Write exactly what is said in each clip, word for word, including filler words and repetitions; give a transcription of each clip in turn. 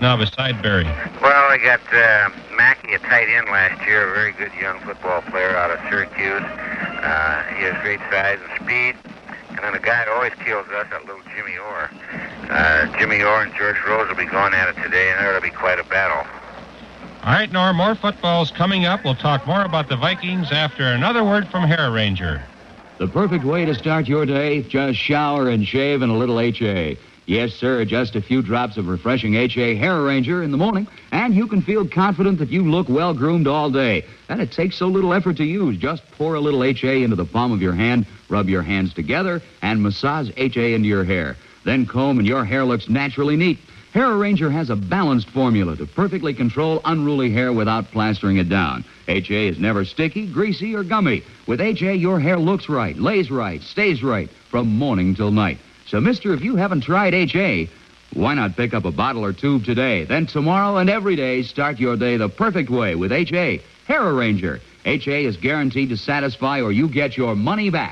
now beside Barry? Well, I got uh, Mackey, a tight end last year, a very good young football player out of Syracuse. Uh, he has great size and speed. And then a guy that always kills us, that little Jimmy Orr. Uh, Jimmy Orr and George Rose will be going at it today, and that'll be quite a battle. All right, Norm, more football's coming up. We'll talk more about the Vikings after another word from Hair Ranger. The perfect way to start your day, just shower and shave and a little H A. Yes, sir, just a few drops of refreshing H A Hair Ranger in the morning, and you can feel confident that you look well-groomed all day. And it takes so little effort to use. Just pour a little H A into the palm of your hand, rub your hands together, and massage H A into your hair. Then comb, and your hair looks naturally neat. Hair Ranger has a balanced formula to perfectly control unruly hair without plastering it down. H A is never sticky, greasy, or gummy. With H A, your hair looks right, lays right, stays right from morning till night. So, mister, if you haven't tried H A, why not pick up a bottle or tube today? Then tomorrow and every day, start your day the perfect way with H A. Hair Ranger. H A is guaranteed to satisfy or you get your money back.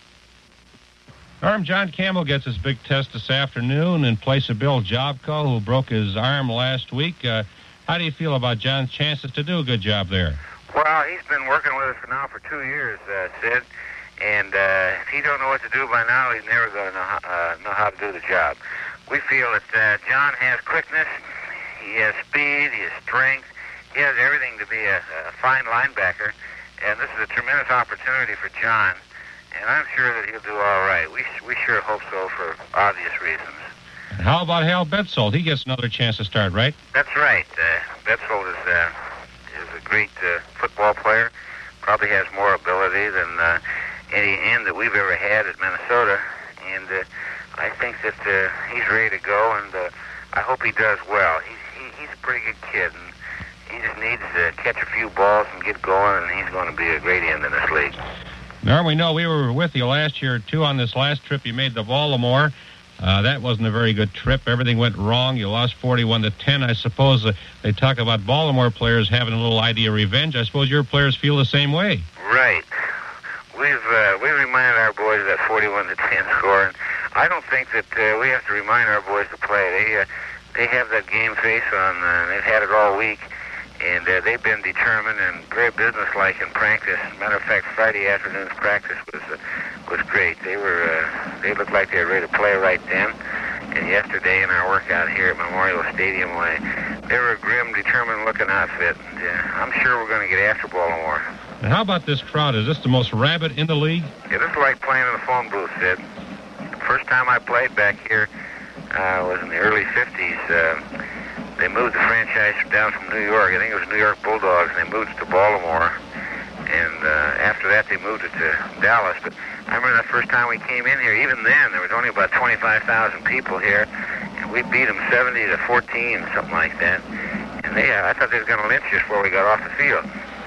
Norm, John Campbell gets his big test this afternoon in place of Bill Jobco, who broke his arm last week. Uh, how do you feel about John's chances to do a good job there? Well, he's been working with us now for two years, uh, Sid. And uh, if he don't know what to do by now, he's never going to know how, uh, know how to do the job. We feel that uh, John has quickness, he has speed, he has strength, he has everything to be a, a fine linebacker. And this is a tremendous opportunity for John. And I'm sure that he'll do all right. We we sure hope so for obvious reasons. And how about Hal Betzold? He gets another chance to start, right? That's right. Uh, Betzold is, uh, is a great uh, football player. Probably has more ability than uh, any end that we've ever had at Minnesota. And uh, I think that uh, he's ready to go, and uh, I hope he does well. He's, he, he's a pretty good kid, and he just needs to catch a few balls and get going, and he's going to be a great end in this league. Norm, we know we were with you last year, too, on this last trip you made to Baltimore. Uh, that wasn't a very good trip. Everything went wrong. You lost forty-one to ten. I suppose uh, they talk about Baltimore players having a little idea of revenge. I suppose your players feel the same way. Right. We've uh, we reminded our boys of that forty-one to ten score, and I don't think that uh, we have to remind our boys to play. They uh, they have that game face on. Uh, they've had it all week. And uh, they've been determined and very businesslike in practice. Matter of fact, Friday afternoon's practice was uh, was great. They were uh, they looked like they were ready to play right then. And yesterday in our workout here at Memorial Stadium, they, they were a grim, determined-looking outfit. And, uh, I'm sure we're going to get after Baltimore. And how about this crowd? Is this the most rabid in the league? Yeah, this is like playing in a phone booth, Sid. The first time I played back here uh, was in the early fifties. Uh, They moved the franchise down from New York. I think it was New York Bulldogs, and they moved it to Baltimore. And uh, after that, they moved it to Dallas. But I remember that first time we came in here, even then, there was only about twenty-five thousand people here. And we beat them seventy to fourteen, something like that. And they, uh, I thought they were going to lynch us before we got off the field.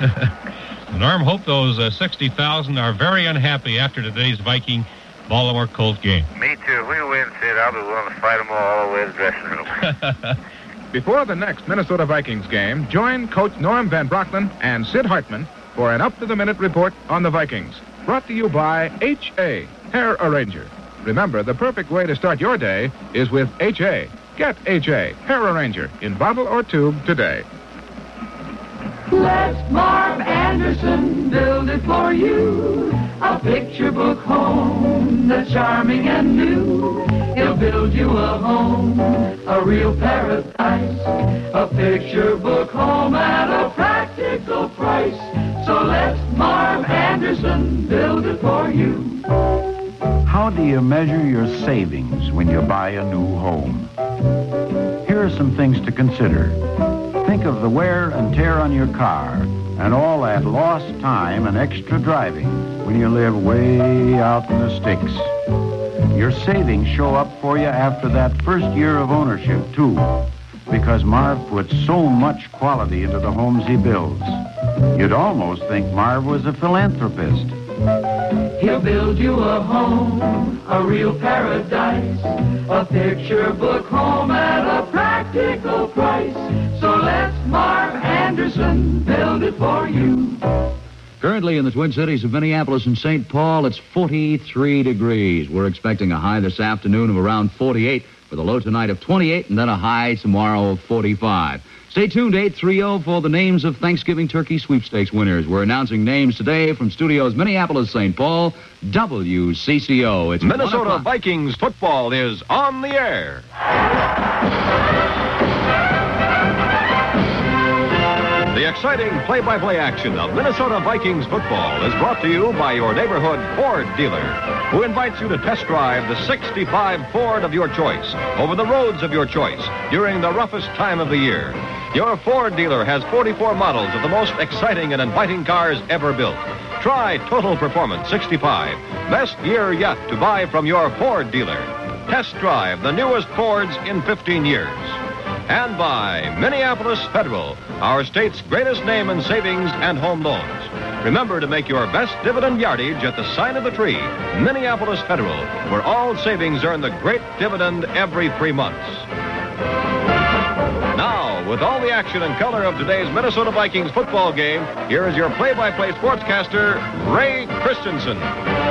Norm, hope those uh, sixty thousand are very unhappy after today's Viking Baltimore Colts game. Me too. If we win, Sid, I'll be willing to fight them all, all the way to the dressing room. Before the next Minnesota Vikings game, join Coach Norm Van Brocklin and Sid Hartman for an up-to-the-minute report on the Vikings. Brought to you by H A, Hair Arranger. Remember, the perfect way to start your day is with H A. Get H A, Hair Arranger, in bottle or tube today. Let Marv Anderson build it for you. A picture book home that's charming and new. He'll build you a home, a real paradise. A picture book home at a practical price. So let Marv Anderson build it for you. How do you measure your savings when you buy a new home? Here are some things to consider. Think of the wear and tear on your car and all that lost time and extra driving when you live way out in the sticks. Your savings show up for you after that first year of ownership, too, because Marv puts so much quality into the homes he builds. You'd almost think Marv was a philanthropist. He'll build you a home, a real paradise, a picture book home at a practical price. So let Marv Anderson build it for you. Currently in the Twin Cities of Minneapolis and Saint Paul, it's forty-three degrees. We're expecting a high this afternoon of around forty-eight. with a low tonight of twenty-eight and then a high tomorrow of forty-five. Stay tuned, eight thirty for the names of Thanksgiving Turkey Sweepstakes winners. We're announcing names today from Studios Minneapolis, Saint Paul, W C C O. It's Minnesota Vikings football is on the air. The exciting play-by-play action of Minnesota Vikings football is brought to you by your neighborhood Ford dealer, who invites you to test drive the sixty-five Ford of your choice over the roads of your choice during the roughest time of the year. Your Ford dealer has forty-four models of the most exciting and inviting cars ever built. Try Total Performance sixty-five, best year yet to buy from your Ford dealer. Test drive the newest Fords in fifteen years. And by Minneapolis Federal, our state's greatest name in savings and home loans. Remember to make your best dividend yardage at the sign of the tree, Minneapolis Federal, where all savings earn the great dividend every three months. Now, with all the action and color of today's Minnesota Vikings football game, here is your play-by-play sportscaster, Ray Christensen.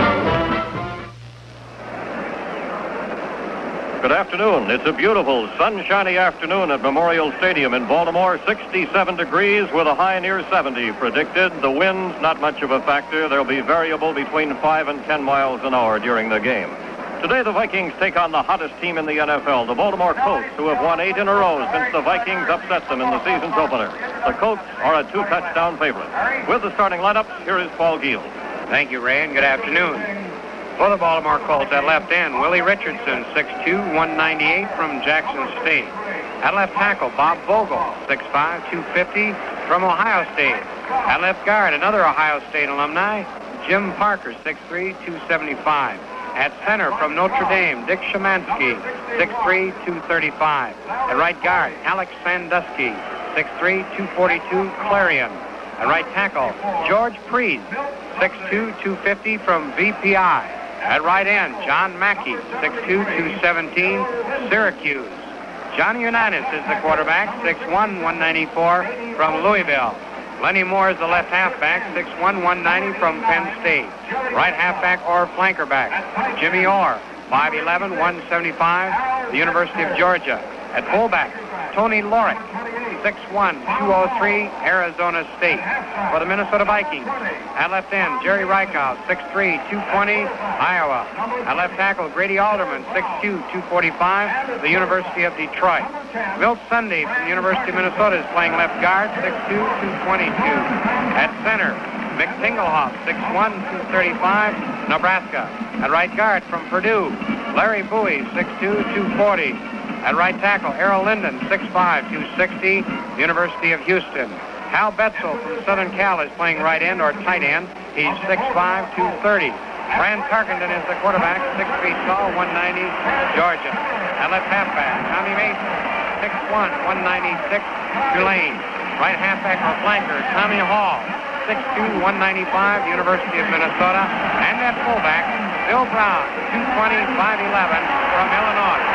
Good afternoon. It's a beautiful, sunshiny afternoon at Memorial Stadium in Baltimore. sixty-seven degrees with a high near seventy predicted. The wind's not much of a factor. They'll be variable between five and ten miles an hour during the game. Today, the Vikings take on the hottest team in the N F L, the Baltimore Colts, who have won eight in a row since the Vikings upset them in the season's opener. The Colts are a two-touchdown favorite. With the starting lineups, here is Paul Giel. Thank you, Ray, and good afternoon. For the Baltimore Colts at left end, Willie Richardson, six two, one ninety-eight from Jackson State. At left tackle, Bob Vogel, six five, two fifty from Ohio State. At left guard, another Ohio State alumni, Jim Parker, six three, two seventy-five. At center from Notre Dame, Dick Szymanski, six three, two thirty-five. At right guard, Alex Sandusky, six three, two forty-two, Clarion. At right tackle, George Priest, six two, two fifty from V P I. At right end, John Mackey, six two, two seventeen, Syracuse. Johnny Unitas is the quarterback, six one, one ninety-four from Louisville. Lenny Moore is the left halfback, six one, one ninety from Penn State. Right halfback or flanker back, Jimmy Orr, five eleven, one seventy-five, the University of Georgia. At fullback, Tony Lorick, six one, two oh three, Arizona State. For the Minnesota Vikings, at left end, Jerry Reichow, six three, two twenty, Iowa. At left tackle, Grady Alderman, six two, two forty-five, the University of Detroit. Milt Sunday from the University of Minnesota is playing left guard, six two, two twenty-two. At center, Mick Tingelhoff, six one, two thirty-five, Nebraska. At right guard from Purdue, Larry Bowie, six two, two forty. At right tackle, Errol Linden, six five, two sixty, University of Houston. Hal Betzel from Southern Cal is playing right end or tight end. He's six five, two thirty. Fran Tarkenton is the quarterback, six feet tall, one ninety, Georgia. At left halfback, Tommy Mason, six one, one ninety-six, Tulane. Right halfback or flanker, Tommy Hall, six two, one ninety-five, University of Minnesota. And at fullback, Bill Brown, two twenty, five eleven from Illinois.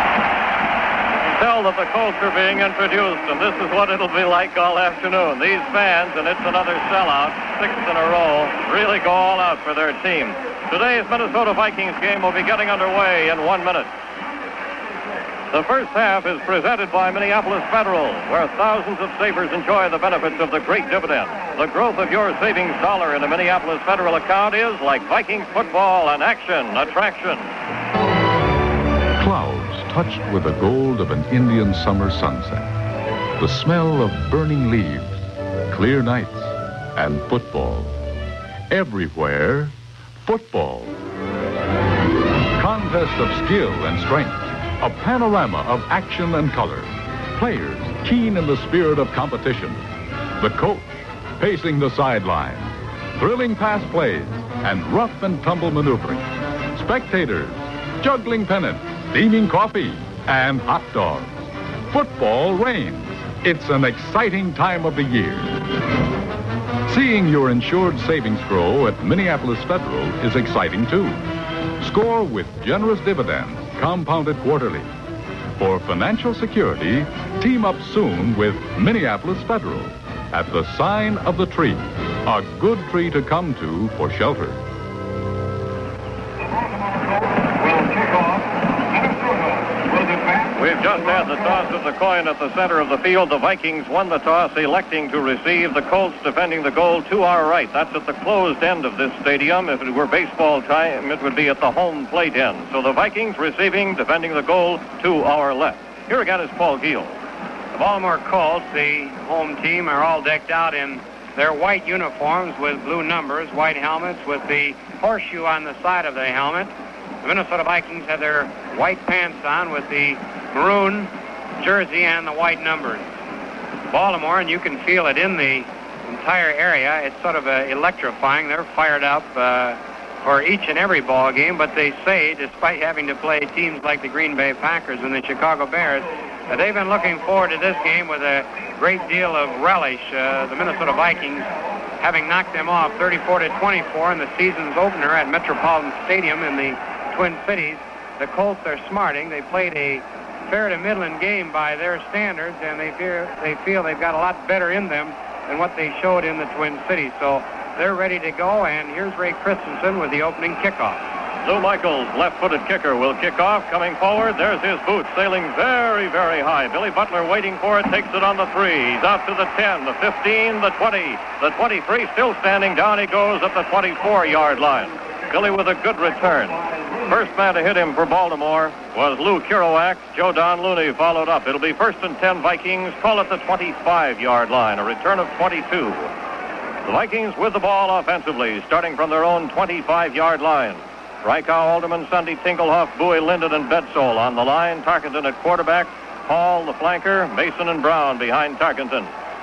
Tell that the Colts are being introduced, and this is what it'll be like all afternoon. These fans, and it's another sellout, sixth in a row, really go all out for their team. Today's Minnesota Vikings game will be getting underway in one minute. The first half is presented by Minneapolis Federal, where thousands of savers enjoy the benefits of the great dividend. The growth of your savings dollar in a Minneapolis Federal account is like Vikings football, an action, attraction. Clouds touched with the gold of an Indian summer sunset. The smell of burning leaves, clear nights, and football. Everywhere, football. Contest of skill and strength. A panorama of action and color. Players keen in the spirit of competition. The coach pacing the sideline. Thrilling pass plays and rough and tumble maneuvering. Spectators juggling pennants, steaming coffee, and hot dogs. Football reigns. It's an exciting time of the year. Seeing your insured savings grow at Minneapolis Federal is exciting too. Score with generous dividends, compounded quarterly. For financial security, team up soon with Minneapolis Federal at the sign of the tree. A good tree to come to for shelter. Will kick off. Minnesota will We've just had the toss of the coin at the center of the field. The Vikings won the toss, electing to receive. The Colts defending the goal to our right. That's at the closed end of this stadium. If it were baseball time, it would be at the home plate end. So the Vikings receiving, defending the goal to our left. Here again is Paul Giel. The Baltimore Colts, the home team, are all decked out in their white uniforms with blue numbers, white helmets with the horseshoe on the side of the helmet. The Minnesota Vikings have their white pants on with the maroon jersey and the white numbers. Baltimore, and you can feel it in the entire area, it's sort of uh, electrifying. They're fired up uh, for each and every ball game, but they say, despite having to play teams like the Green Bay Packers and the Chicago Bears, uh, they've been looking forward to this game with a great deal of relish. Uh, the Minnesota Vikings having knocked them off thirty-four to twenty-four in the season's opener at Metropolitan Stadium in the Twin Cities. The Colts are smarting. They played a fair to middling game by their standards, and they fear they feel they've got a lot better in them than what they showed in the Twin Cities. So they're ready to go, and here's Ray Christensen with the opening kickoff. Lou Michaels, left-footed kicker, will kick off. Coming forward, there's his boot, sailing very, very high. Billy Butler waiting for it, takes it on the three. He's out to the ten, the fifteen, the twenty, the twenty-three, still standing. Down he goes at the twenty-four-yard line. Billy with a good return. First man to hit him for Baltimore was Lou Kerouac. Joe Don Looney followed up. It'll be first and ten Vikings. Call it the twenty-five-yard line. A return of twenty-two. The Vikings with the ball offensively, starting from their own twenty-five-yard line. Reichow, Alderman, Sunday, Tingelhoff, Bowie, Linden, and Bedsole on the line. Tarkenton at quarterback. Hall, the flanker. Mason and Brown behind Tarkenton.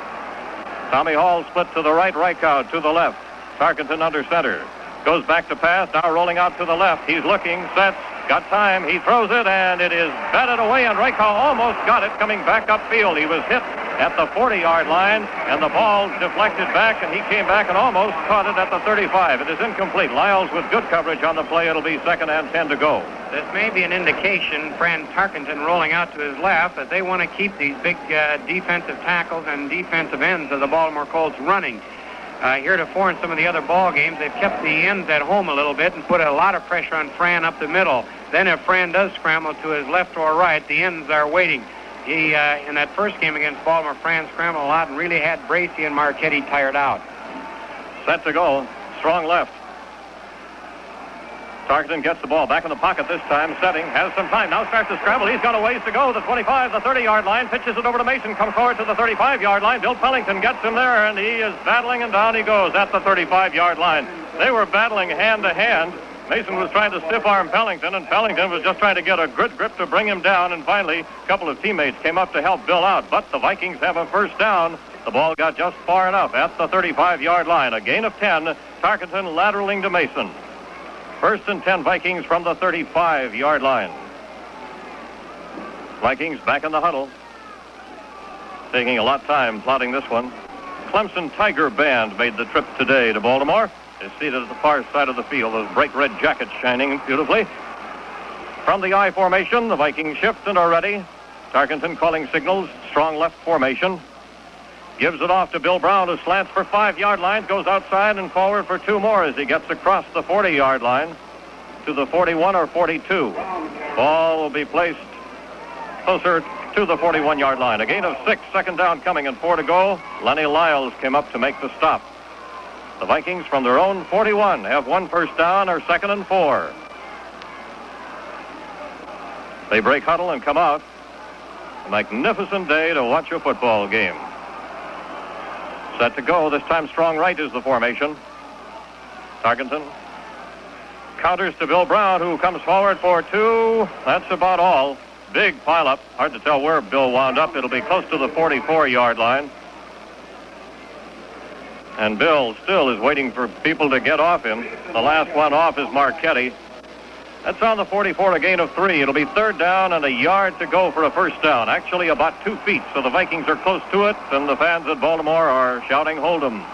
Tommy Hall split to the right. Reichow to the left. Tarkenton under center. Goes back to pass, now rolling out to the left. He's looking, sets, got time. He throws it, and it is batted away, and Reichow almost got it coming back upfield. He was hit at the forty-yard line, and the ball deflected back, and he came back and almost caught it at the thirty-five. It is incomplete. Lyles with good coverage on the play. It'll be second and ten to go. This may be an indication, Fran Tarkenton rolling out to his left, that they want to keep these big uh, defensive tackles and defensive ends of the Baltimore Colts running. Uh, heretofore in some of the other ball games, they've kept the ends at home a little bit and put a lot of pressure on Fran up the middle. Then if Fran does scramble to his left or right, the ends are waiting. He, uh, in that first game against Baltimore, Fran scrambled a lot and really had Bracey and Marchetti tired out. Set to go. Strong left. Tarkenton gets the ball back in the pocket this time, setting, has some time, now starts to scramble. He's got a ways to go, the twenty-five, the thirty-yard line, pitches it over to Mason, comes forward to the thirty-five-yard line. Bill Pellington gets him there, and he is battling, and down he goes at the thirty-five-yard line. They were battling hand-to-hand. Mason was trying to stiff-arm Pellington, and Pellington was just trying to get a good grip to bring him down, and finally, a couple of teammates came up to help Bill out, but the Vikings have a first down. The ball got just far enough at the thirty-five-yard line. A gain of ten, Tarkenton lateraling to Mason. First and ten Vikings from the thirty-five-yard line. Vikings back in the huddle. Taking a lot of time plotting this one. Clemson Tiger Band made the trip today to Baltimore. Is seated at the far side of the field, those bright red jackets shining beautifully. From the I formation, the Vikings shift and are ready. Tarkenton calling signals, strong left formation. Gives it off to Bill Brown, who slants for five-yard lines, goes outside and forward for two more as he gets across the forty-yard line to the forty-one or forty-two. Ball will be placed closer to the forty-one-yard line. A gain of six, second down coming, and four to go. Lenny Lyles came up to make the stop. The Vikings from their own forty-one have one first down or second and four. They break huddle and come out. A magnificent day to watch a football game. Set to go. This time strong right is the formation. Tarkenton counters to Bill Brown, who comes forward for two. That's about all. Big pileup. Hard to tell where Bill wound up. It'll be close to the forty-four-yard line. And Bill still is waiting for people to get off him. The last one off is Marchetti. That's on the forty-four, a gain of three. It'll be third down and a yard to go for a first down. Actually about two feet, so the Vikings are close to it, and the fans at Baltimore are shouting, hold 'em.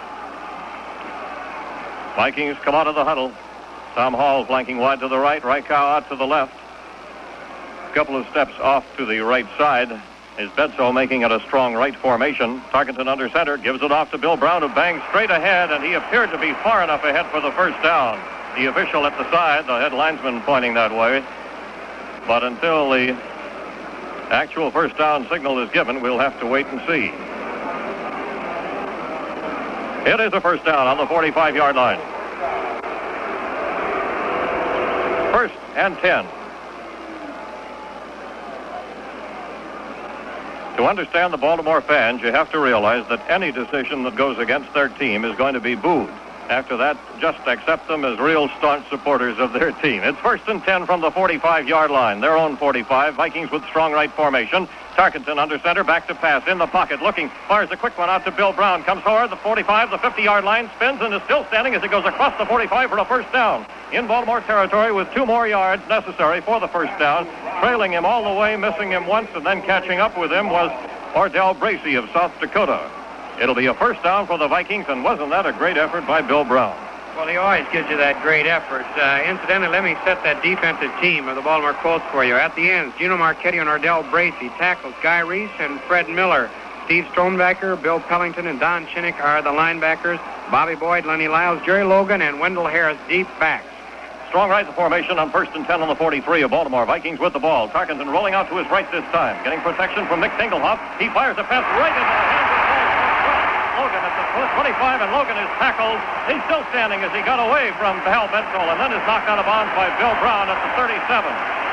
Vikings come out of the huddle. Tom Hall flanking wide to the right, Reichow out to the left. A couple of steps off to the right side is Bedsole making it a strong right formation. Tarkenton under center, gives it off to Bill Brown, who bangs straight ahead, and he appeared to be far enough ahead for the first down. The official at the side, the head linesman pointing that way. But until the actual first down signal is given, we'll have to wait and see. It is a first down on the forty-five-yard line. First and ten. To understand the Baltimore fans, you have to realize that any decision that goes against their team is going to be booed. After that, just accept them as real staunch supporters of their team. It's first and ten from the forty-five-yard line. Their own forty-five. Vikings with strong right formation. Tarkenton under center, back to pass, in the pocket, looking, fires a quick one out to Bill Brown. Comes forward, the forty-five, the fifty-yard line, spins, and is still standing as he goes across the forty-five for a first down. In Baltimore territory with two more yards necessary for the first down. Trailing him all the way, missing him once, and then catching up with him was Ordell Bracey of South Dakota. It'll be a first down for the Vikings, and wasn't that a great effort by Bill Brown? Well, he always gives you that great effort. Uh, incidentally, let me set that defensive team of the Baltimore Colts for you. At the ends, Gino Marchetti and Ordell Bracey. Tackles, Guy Reese and Fred Miller. Steve Stronebacker, Bill Pellington, and Don Chinnick are the linebackers. Bobby Boyd, Lenny Lyles, Jerry Logan, and Wendell Harris, deep backs. Strong right formation on first and ten on the forty-three of Baltimore. Vikings with the ball. Tarkenton rolling out to his right this time. Getting protection from Mick Tingelhoff. He fires a pass right into the hands of Logan at the twenty-five, and Logan is tackled. He's still standing as he got away from Hal Bedsole, and then is knocked out of bounds by Bill Brown at the thirty-seven.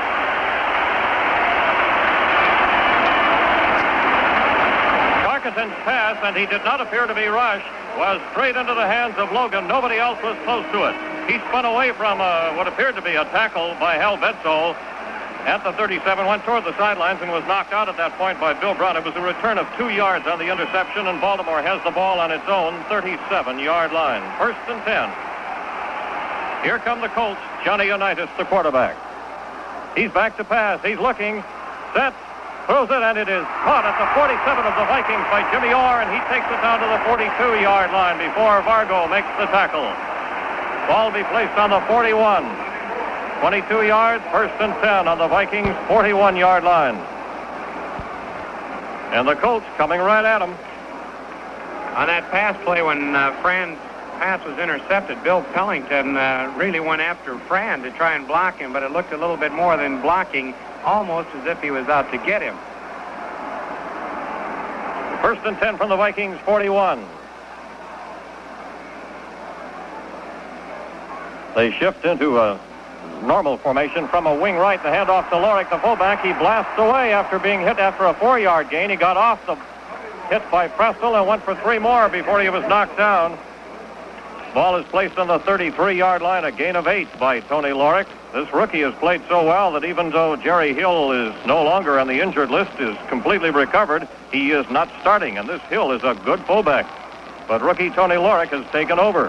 Tarkenton's pass, and he did not appear to be rushed, was straight into the hands of Logan. Nobody else was close to it. He spun away from uh, what appeared to be a tackle by Hal Bedsole at the thirty-seven, went toward the sidelines and was knocked out at that point by Bill Brown. It was a return of two yards on the interception, and Baltimore has the ball on its own thirty-seven-yard line. First and ten. Here come the Colts. Johnny Unitas, the quarterback. He's back to pass. He's looking. Sets. Throws it, and it is caught at the forty-seven of the Vikings by Jimmy Orr, and he takes it down to the forty-two-yard line before Vargo makes the tackle. Ball be placed on the forty-one. twenty-two yards, first and ten on the Vikings' forty-one-yard line. And the Colts coming right at him. On that pass play, when uh, Fran's pass was intercepted, Bill Pellington uh, really went after Fran to try and block him, but it looked a little bit more than blocking, almost as if he was out to get him. First and ten from the Vikings' forty-one. They shift into a normal formation from a wing right. The handoff to Lorick, the fullback. He blasts away after being hit after a four-yard gain. He got off the hit by Prestel and went for three more before he was knocked down. Ball is placed on the thirty-three-yard line, a gain of eight by Tony Lorick. This rookie has played so well that even though Jerry Hill is no longer on the injured list, is completely recovered, he is not starting, and this Hill is a good fullback. But rookie Tony Lorick has taken over.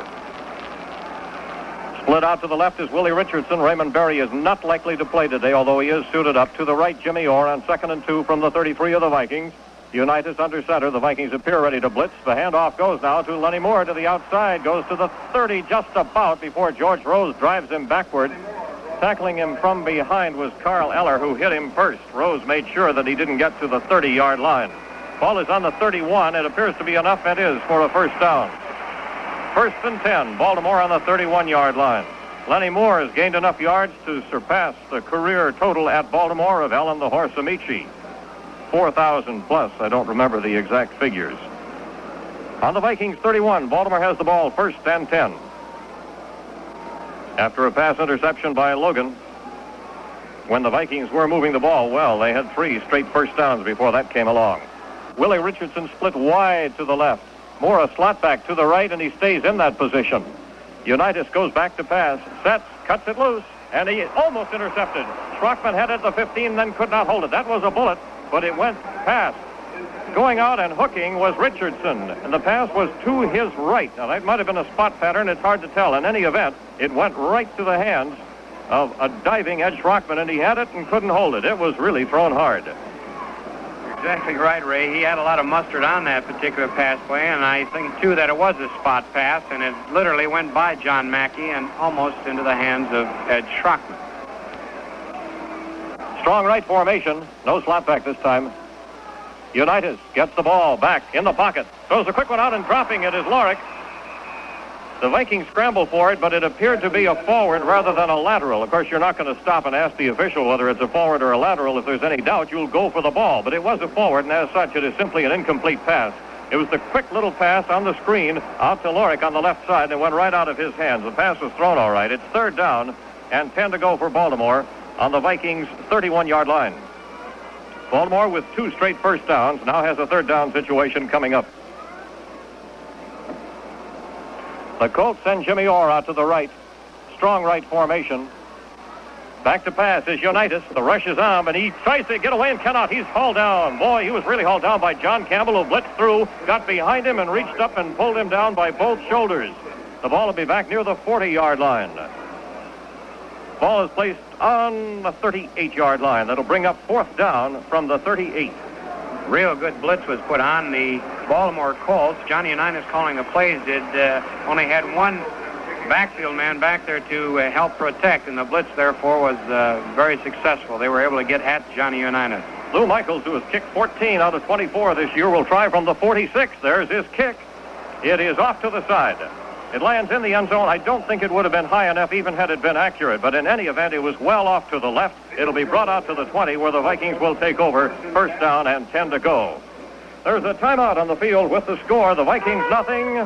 Split out to the left is Willie Richardson. Raymond Berry is not likely to play today, although he is suited up. To the right, Jimmy Orr on second and two from the thirty-three of the Vikings. Unitas under center. The Vikings appear ready to blitz. The handoff goes now to Lenny Moore to the outside. Goes to the thirty just about before George Rose drives him backward. Tackling him from behind was Carl Eller, who hit him first. Rose made sure that he didn't get to the thirty-yard line. Ball is on the thirty-one. It appears to be enough, it is, for a first down. First and ten, Baltimore on the thirty-one-yard line. Lenny Moore has gained enough yards to surpass the career total at Baltimore of Alan the Horse Amici. four thousand plus, I don't remember the exact figures. On the Vikings thirty-one, Baltimore has the ball first and ten. After a pass interception by Logan, when the Vikings were moving the ball well, they had three straight first downs before that came along. Willie Richardson split wide to the left. Moore a slot back to the right, and he stays in that position. Unitas goes back to pass, sets, cuts it loose, and he almost intercepted. Schrockman had it at the fifteen, then could not hold it. That was a bullet, but it went past. Going out and hooking was Richardson, and the pass was to his right. Now, that might have been a spot pattern. It's hard to tell. In any event, it went right to the hands of a diving Ed Schrockman, and he had it and couldn't hold it. It was really thrown hard. Exactly right, Ray. He had a lot of mustard on that particular pass play, and I think, too, that it was a spot pass, and it literally went by John Mackey and almost into the hands of Ed Schrockman. Strong right formation. No slot back this time. Unitas gets the ball back in the pocket. Throws a quick one out, and dropping it is Lorick. The Vikings scrambled for it, but it appeared to be a forward rather than a lateral. Of course, you're not going to stop and ask the official whether it's a forward or a lateral. If there's any doubt, you'll go for the ball. But it was a forward, and as such, it is simply an incomplete pass. It was the quick little pass on the screen out to Lorick on the left side, and it went right out of his hands. The pass was thrown all right. It's third down and ten to go for Baltimore on the Vikings' thirty-one-yard line. Baltimore, with two straight first downs, now has a third down situation coming up. The Colts send Jimmy Orr out to the right. Strong right formation. Back to pass is Unitas. The rush is on, and he tries to get away and cannot. He's hauled down. Boy, he was really hauled down by John Campbell, who blitzed through, got behind him, and reached up and pulled him down by both shoulders. The ball will be back near the forty-yard line. Ball is placed on the thirty-eight-yard line. That'll bring up fourth down from the thirty-eight. Real good blitz was put on the Baltimore Colts. Johnny Unitas calling the plays did uh, only had one backfield man back there to uh, help protect, and the blitz, therefore, was uh, very successful. They were able to get at Johnny Unitas. Lou Michaels, who has kicked fourteen out of twenty-four this year, will try from the forty-six. There's his kick. It is off to the side. It lands in the end zone. I don't think it would have been high enough even had it been accurate, but in any event, it was well off to the left. It'll be brought out to the twenty, where the Vikings will take over. First down and ten to go. There's a timeout on the field with the score. The Vikings nothing,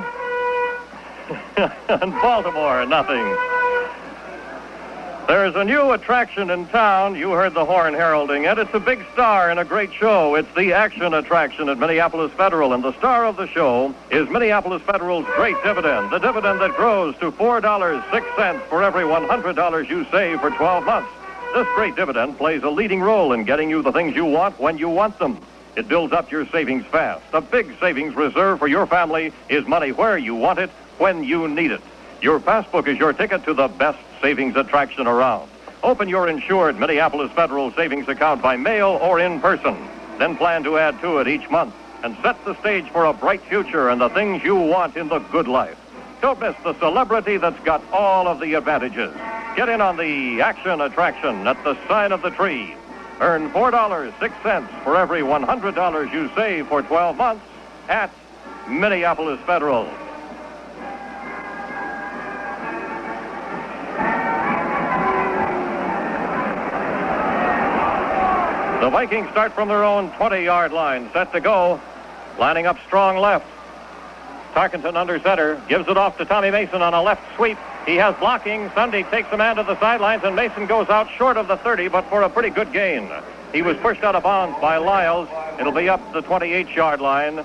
and Baltimore nothing. There's a new attraction in town. You heard the horn heralding it. It's a big star in a great show. It's the action attraction at Minneapolis Federal, and the star of the show is Minneapolis Federal's great dividend, the dividend that grows to four dollars and six cents for every one hundred dollars you save for twelve months. This great dividend plays a leading role in getting you the things you want when you want them. It builds up your savings fast. A big savings reserve for your family is money where you want it, when you need it. Your passbook is your ticket to the best savings attraction around. Open your insured Minneapolis Federal savings account by mail or in person. Then plan to add to it each month and set the stage for a bright future and the things you want in the good life. Don't miss the celebrity that's got all of the advantages. Get in on the action attraction at the sign of the tree. Earn four dollars and six cents for every one hundred dollars you save for twelve months at Minneapolis Federal. The Vikings start from their own twenty-yard line, set to go, lining up strong left. Tarkenton under center, gives it off to Tommy Mason on a left sweep. He has blocking. Sunday takes a man to the sidelines, and Mason goes out short of the thirty, but for a pretty good gain. He was pushed out of bounds by Lyles. It'll be up the twenty-eight-yard line.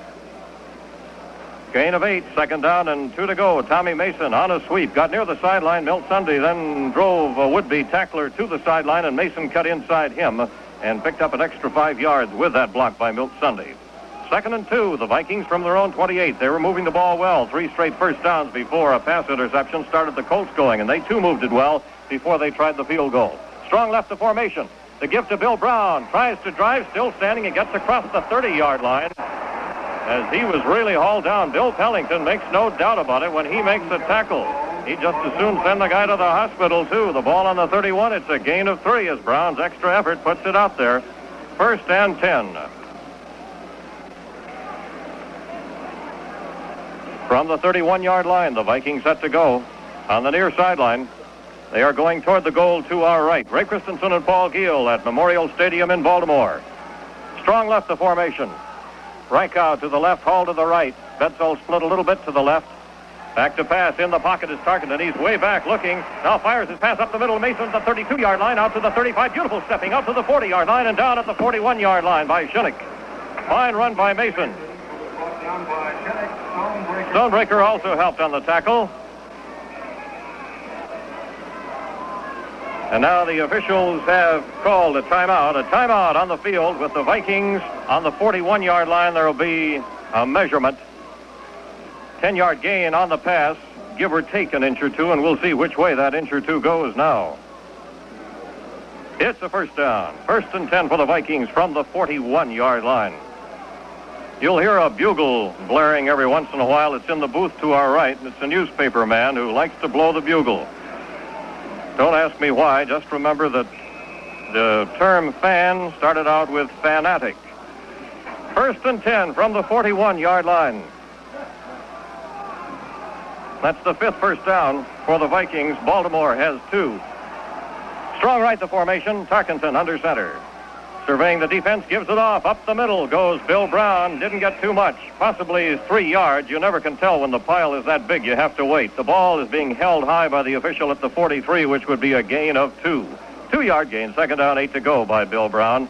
Gain of eight, second down and two to go. Tommy Mason on a sweep, got near the sideline. Milt Sunday then drove a would-be tackler to the sideline, and Mason cut inside him and picked up an extra five yards with that block by Milt Sunday. Second and two, the Vikings from their own twenty-eight. They were moving the ball well. Three straight first downs before a pass interception started the Colts going, and they too moved it well before they tried the field goal. Strong left to formation. The give to Bill Brown. Tries to drive, still standing, and gets across the thirty-yard line. As he was really hauled down, Bill Pellington makes no doubt about it when he makes the tackle. He just as soon send the guy to the hospital, too. The ball on the thirty-one, it's a gain of three as Brown's extra effort puts it out there. First and ten. From the thirty-one-yard line, the Vikings set to go. On the near sideline, they are going toward the goal to our right. Ray Christensen and Paul Giel at Memorial Stadium in Baltimore. Strong left the formation. Reichow to the left, Hall to the right. Bedsole split a little bit to the left. Back to pass. In the pocket is Tarkenton. He's way back looking. Now fires his pass up the middle. Mason at the thirty-two-yard line, out to the thirty-five. Beautiful stepping out to the forty-yard line and down at the forty-one-yard line by Shinnick. Fine run by Mason. Stonebreaker also helped on the tackle. And now the officials have called a timeout. A timeout on the field with the Vikings on the forty-one-yard line. There will be a measurement. ten-yard gain on the pass, give or take an inch or two, and we'll see which way that inch or two goes now. It's a first down. First and ten for the Vikings from the forty-one-yard line. You'll hear a bugle blaring every once in a while. It's in the booth to our right, and it's a newspaper man who likes to blow the bugle. Don't ask me why. Just remember that the term fan started out with fanatic. First and ten from the forty-one-yard line. That's the fifth first down for the Vikings. Baltimore has two. Strong right the formation. Tarkenton under center. Surveying the defense, gives it off. Up the middle goes Bill Brown. Didn't get too much. Possibly three yards. You never can tell when the pile is that big. You have to wait. The ball is being held high by the official at the forty-three, which would be a gain of two. Two-yard gain. Second down, eight to go by Bill Brown.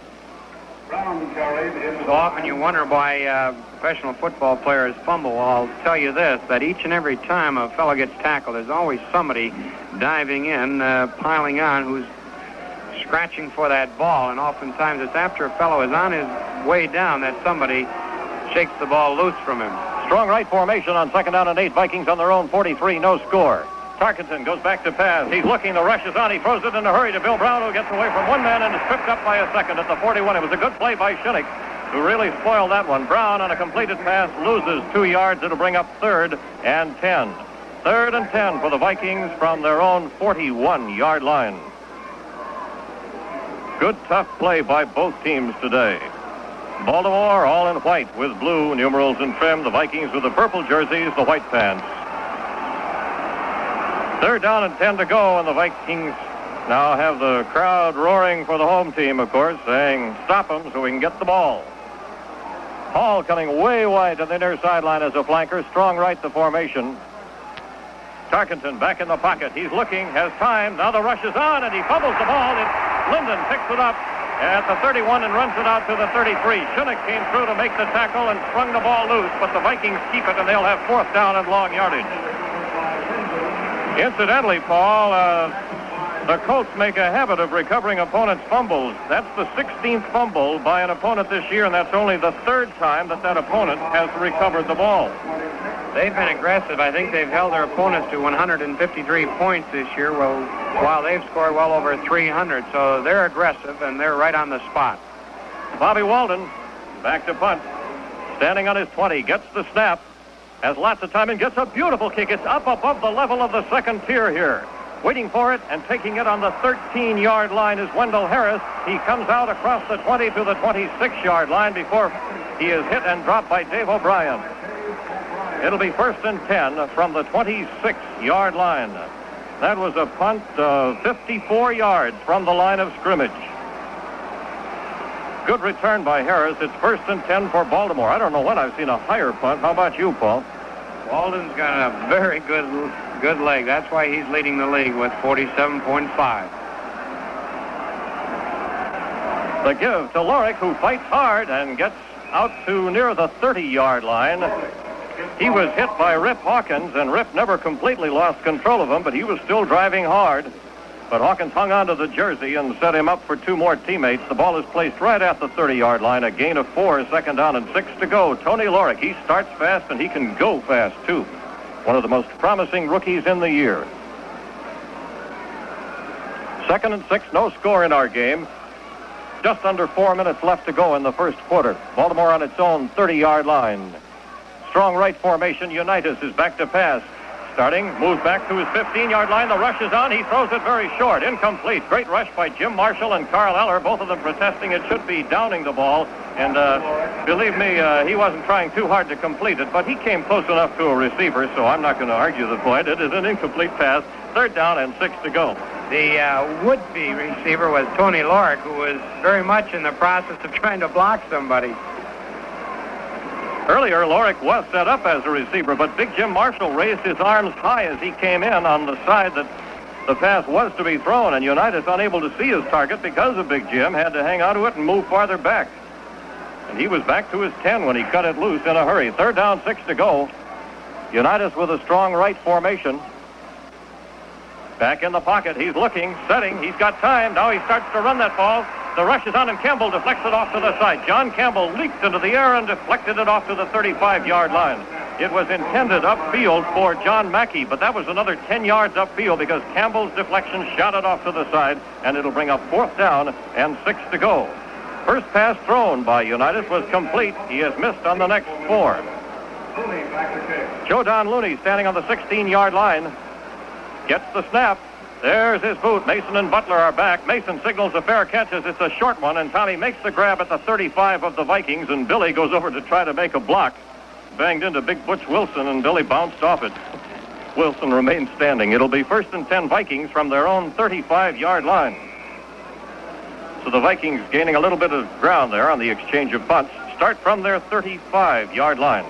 So often you wonder why uh, professional football players fumble. Well, I'll tell you this, that each and every time a fellow gets tackled, there's always somebody diving in, uh, piling on, who's scratching for that ball, and oftentimes it's after a fellow is on his way down that somebody shakes the ball loose from him. Strong right formation on second down and eight. Vikings on their own forty-three, no score. Tarkenton goes back to pass. He's looking, the rush is on. He throws it in a hurry to Bill Brown, who gets away from one man and is tripped up by a second at the forty-one. It was a good play by Shinnick, who really spoiled that one. Brown on a completed pass loses two yards. It'll bring up third and ten. Third and ten for the Vikings from their own forty-one-yard line. Good, tough play by both teams today. Baltimore all in white with blue numerals and trim. The Vikings with the purple jerseys, the white pants. Third down and ten to go, and the Vikings now have the crowd roaring for the home team, of course, saying, stop them so we can get the ball. Hall coming way wide to the near sideline as a flanker. Strong right the formation. Tarkenton back in the pocket. He's looking, has time. Now the rush is on, and he fumbles the ball. It, Linden picks it up at the thirty-one and runs it out to the thirty-three. Shinnick came through to make the tackle and sprung the ball loose, but the Vikings keep it, and they'll have fourth down and long yardage. Incidentally, Paul, uh, the Colts make a habit of recovering opponents' fumbles. That's the sixteenth fumble by an opponent this year, and that's only the third time that that opponent has recovered the ball. They've been aggressive. I think they've held their opponents to one hundred fifty-three points this year, well, while they've scored well over three hundred. So they're aggressive, and they're right on the spot. Bobby Walden, back to punt. Standing on his twenty, gets the snap, has lots of time, and gets a beautiful kick. It's up above the level of the second tier here. Waiting for it and taking it on the thirteen-yard line is Wendell Harris. He comes out across the twenty to the twenty-six-yard line before he is hit and dropped by Dave O'Brien. It'll be first and ten from the twenty-six-yard line. That was a punt of fifty-four yards from the line of scrimmage. Good return by Harris. It's first and ten for Baltimore. I don't know when I've seen a higher punt. How about you, Paul? Walden's got a very good good leg. That's why he's leading the league with forty-seven point five. The give to Lorick, who fights hard and gets out to near the thirty-yard line. He was hit by Rip Hawkins, and Rip never completely lost control of him, but he was still driving hard. But Hawkins hung onto the jersey and set him up for two more teammates. The ball is placed right at the thirty-yard line. A gain of four, second down and six to go. Tony Lorick, he starts fast, and he can go fast, too. One of the most promising rookies in the year. Second and six, no score in our game. Just under four minutes left to go in the first quarter. Baltimore on its own thirty-yard line. Strong right formation. Unitas is back to pass. Starting, moves back to his fifteen-yard line. The rush is on. He throws it very short. Incomplete. Great rush by Jim Marshall and Carl Eller, both of them protesting it should be downing the ball. And uh, believe me, uh, he wasn't trying too hard to complete it, but he came close enough to a receiver, so I'm not going to argue the point. It is an incomplete pass. Third down and six to go. The uh, would-be receiver was Tony Lorick, who was very much in the process of trying to block somebody. Earlier, Lorick was set up as a receiver, but Big Jim Marshall raised his arms high as he came in on the side that the pass was to be thrown, and Unitas, unable to see his target because of Big Jim, had to hang on to it and move farther back. And he was back to his ten when he cut it loose in a hurry. Third down, six to go. Unitas with a strong right formation. Back in the pocket. He's looking, setting. He's got time. Now he starts to run that ball. The rush is on, and Campbell deflects it off to the side. John Campbell leaped into the air and deflected it off to the thirty-five-yard line. It was intended upfield for John Mackey, but that was another ten yards upfield because Campbell's deflection shot it off to the side, and it'll bring up fourth down and six to go. First pass thrown by Unitas was complete. He has missed on the next four. Joe Don Looney standing on the sixteen-yard line. Gets the snap. There's his boot. Mason and Butler are back. Mason signals a fair catch as it's a short one, and Tommy makes the grab at the thirty-five of the Vikings, and Billy goes over to try to make a block. Banged into Big Butch Wilson, and Billy bounced off it. Wilson remains standing. It'll be first and ten Vikings from their own thirty-five-yard line. So the Vikings gaining a little bit of ground there on the exchange of punts. Start from their thirty-five-yard line.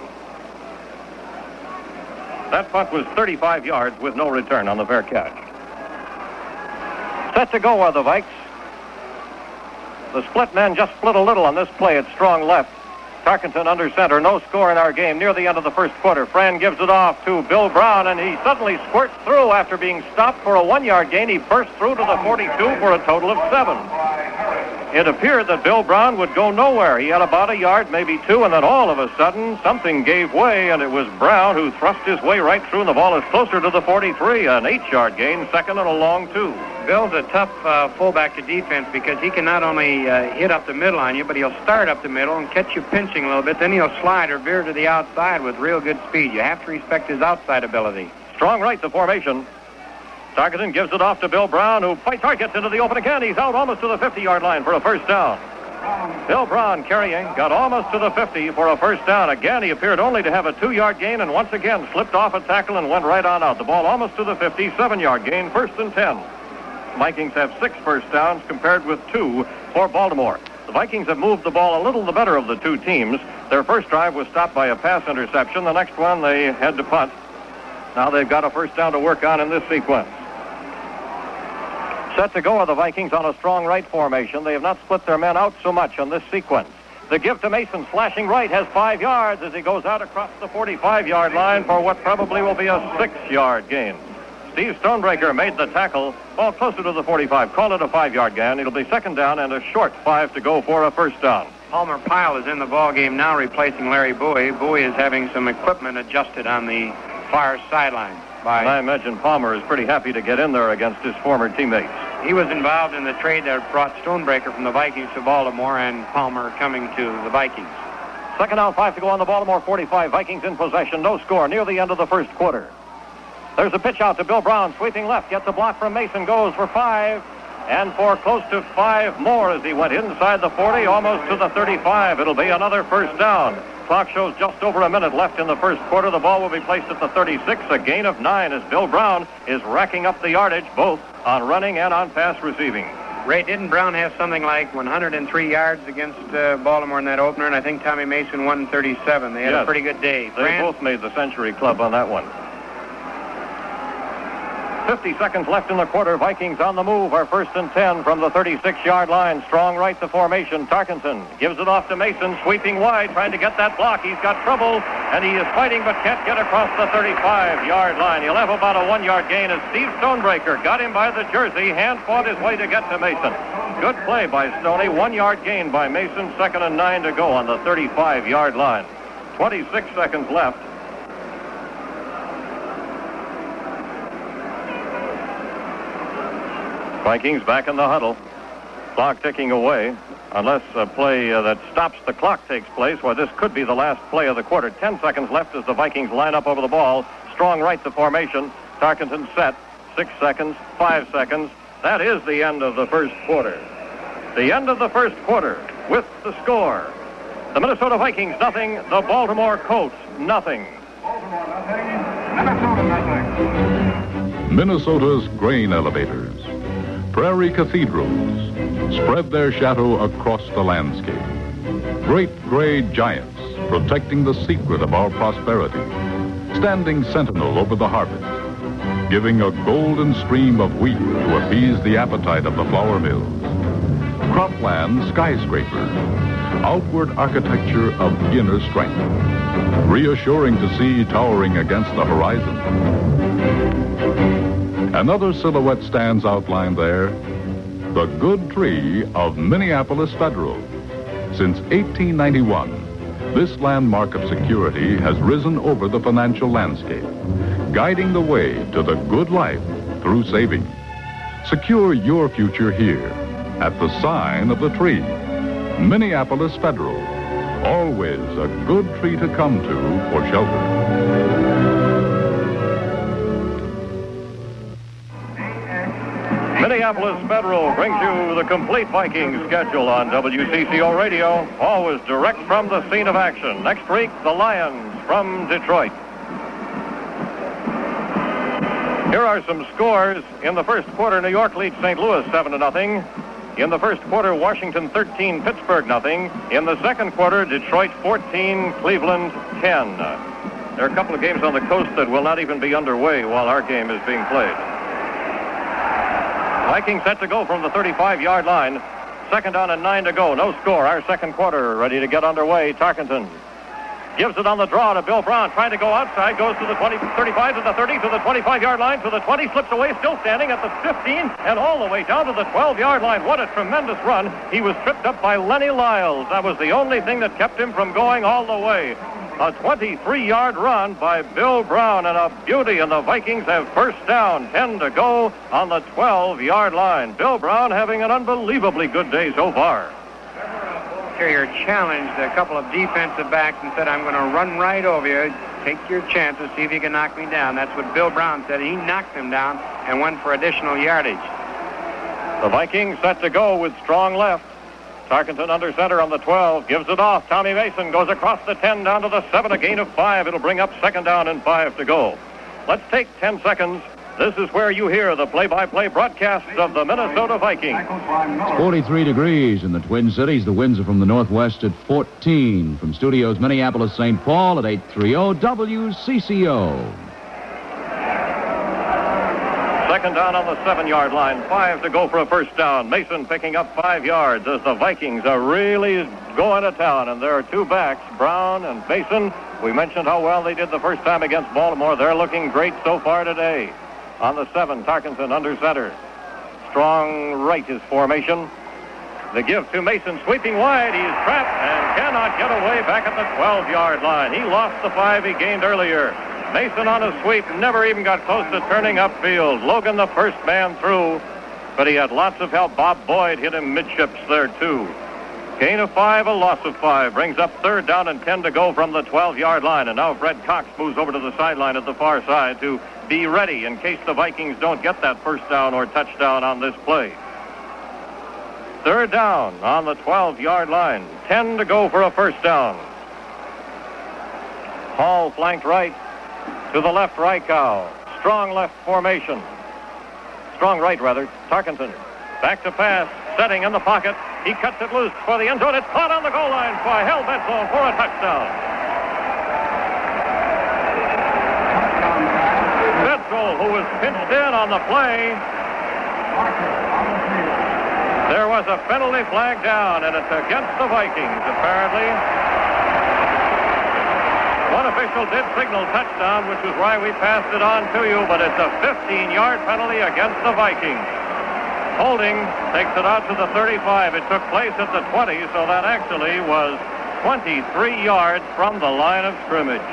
That punt was thirty-five yards with no return on the fair catch. Set to go are the Vikes. The split men just split a little on this play at strong left. Tarkenton under center. No score in our game near the end of the first quarter. Fran gives it off to Bill Brown, and he suddenly squirts through after being stopped for a one-yard gain. He burst through to the forty-two for a total of seven. It appeared that Bill Brown would go nowhere. He had about a yard, maybe two, and then all of a sudden, something gave way, and it was Brown who thrust his way right through, and the ball is closer to the forty-three. An eight-yard gain, second and a long two. Bill's a tough uh, fullback to defense because he can not only uh, hit up the middle on you, but he'll start up the middle and catch you pinching a little bit. Then he'll slide or veer to the outside with real good speed. You have to respect his outside ability. Strong right, the formation. Tarkenton gives it off to Bill Brown, who fights hard, gets into the open again. He's out almost to the fifty-yard line for a first down. Bill Brown carrying, got almost to the fifty for a first down. Again, he appeared only to have a two-yard gain and once again slipped off a tackle and went right on out. The ball almost to the fifty, seven-yard gain, first and ten. Vikings have six first downs compared with two for Baltimore. The Vikings have moved the ball a little the better of the two teams. Their first drive was stopped by a pass interception. The next one they had to punt. Now they've got a first down to work on in this sequence. Set to go are the Vikings on a strong right formation. They have not split their men out so much on this sequence. The give to Mason, slashing right, has five yards as he goes out across the forty-five-yard line for what probably will be a six-yard gain. Steve Stonebreaker made the tackle. Ball closer to the forty-five. Call it a five-yard gain. It'll be second down and a short five to go for a first down. Palmer Pyle is in the ball game now, replacing Larry Bowie. Bowie is having some equipment adjusted on the far sideline. By and I imagine Palmer is pretty happy to get in there against his former teammates. He was involved in the trade that brought Stonebreaker from the Vikings to Baltimore, and Palmer coming to the Vikings. Second down, five to go on the Baltimore forty-five. Vikings in possession. No score near the end of the first quarter. There's a pitch out to Bill Brown, sweeping left, gets a block from Mason, goes for five, and for close to five more as he went inside the forty, almost to the thirty-five. It'll be another first down. Clock shows just over a minute left in the first quarter. The ball will be placed at the thirty-six, a gain of nine as Bill Brown is racking up the yardage, both on running and on pass receiving. Ray, didn't Brown have something like one hundred three yards against uh, Baltimore in that opener? And I think Tommy Mason one thirty-seven. They had yes. a pretty good day. They Fran? both made the Century Club on that one. fifty seconds left in the quarter. Vikings on the move are first and ten from the thirty-six-yard line. Strong right to formation. Tarkenton gives it off to Mason, sweeping wide, trying to get that block. He's got trouble, and he is fighting but can't get across the thirty-five-yard line. He'll have about a one-yard gain as Steve Stonebreaker got him by the jersey, hand-fought his way to get to Mason. Good play by Stoney. One-yard gain by Mason. Second and nine to go on the thirty-five-yard line. twenty-six seconds left. Vikings back in the huddle. Clock ticking away. Unless a play uh, that stops the clock takes place, well, this could be the last play of the quarter. Ten seconds left as the Vikings line up over the ball. Strong right to formation. Tarkenton set. Six seconds. Five seconds. That is the end of the first quarter. The end of the first quarter with the score. The Minnesota Vikings nothing. The Baltimore Colts nothing. Baltimore nothing. Minnesota nothing. Minnesota's grain elevators. Prairie cathedrals spread their shadow across the landscape. Great gray giants protecting the secret of our prosperity, standing sentinel over the harvest, giving a golden stream of wheat to appease the appetite of the flour mills. Cropland skyscrapers, outward architecture of inner strength, reassuring to see towering against the horizon. Another silhouette stands outlined there, the good tree of Minneapolis Federal. Since eighteen ninety-one, this landmark of security has risen over the financial landscape, guiding the way to the good life through saving. Secure your future here at the sign of the tree. Minneapolis Federal, always a good tree to come to for shelter. Minneapolis Federal brings you the complete Vikings schedule on W C C O Radio, always direct from the scene of action. Next week, the Lions from Detroit. Here are some scores. In the first quarter, New York leads Saint Louis seven to nothing. In the first quarter, Washington thirteen, Pittsburgh nothing. In the second quarter, Detroit fourteen, Cleveland ten. There are a couple of games on the coast that will not even be underway while our game is being played. Vikings set to go from the thirty-five-yard line. Second down and nine to go. No score. Our second quarter ready to get underway. Tarkenton gives it on the draw to Bill Brown, trying to go outside, goes to the twenty, thirty-five, to the thirty, to the twenty-five-yard line, to the twenty, slips away, still standing at the fifteen, and all the way down to the twelve-yard line. What a tremendous run. He was tripped up by Lenny Lyles. That was the only thing that kept him from going all the way. A twenty-three-yard run by Bill Brown, and a beauty, and the Vikings have first down, ten to go on the twelve-yard line. Bill Brown having an unbelievably good day so far. Carrier challenged a couple of defensive backs and said, I'm going to run right over you. Take your chances, see if you can knock me down. That's what Bill Brown said. He knocked him down and went for additional yardage. The Vikings set to go with strong left. Tarkenton under center on the twelve, gives it off. Tommy Mason goes across the ten down to the seven, a gain of five. It'll bring up second down and five to go. Let's take ten seconds. This is where you hear the play-by-play broadcasts of the Minnesota Vikings. It's forty-three degrees in the Twin Cities. The winds are from the northwest at fourteen. From studios Minneapolis, Saint Paul at eight thirty W C C O. Second down on the seven-yard line. Five to go for a first down. Mason picking up five yards as the Vikings are really going to town. And there are two backs, Brown and Mason. We mentioned how well they did the first time against Baltimore. They're looking great so far today. On the seven, Tarkenton under center. Strong right is formation. The give to Mason, sweeping wide. He's trapped and cannot get away back at the twelve-yard line. He lost the five he gained earlier. Mason on a sweep, never even got close to turning upfield. Logan the first man through, but he had lots of help. Bob Boyd hit him midships there too. Gain of five, a loss of five. Brings up third down and ten to go from the twelve-yard line. And now Fred Cox moves over to the sideline at the far side to be ready in case the Vikings don't get that first down or touchdown on this play. Third down on the twelve-yard line. ten to go for a first down. Hall flanked right to the left, Rykow. Strong left formation. Strong right, rather. Tarkenton back to pass. Setting in the pocket. He cuts it loose for the end zone. It's caught on the goal line by Hal Bedsole for a touchdown. Bedsole, who was pinched in on the play. There was a penalty flag down, and it's against the Vikings, apparently. One official did signal touchdown, which is why we passed it on to you, but it's a fifteen-yard penalty against the Vikings. Holding takes it out to the thirty-five. It took place at the twenty, so that actually was twenty-three yards from the line of scrimmage.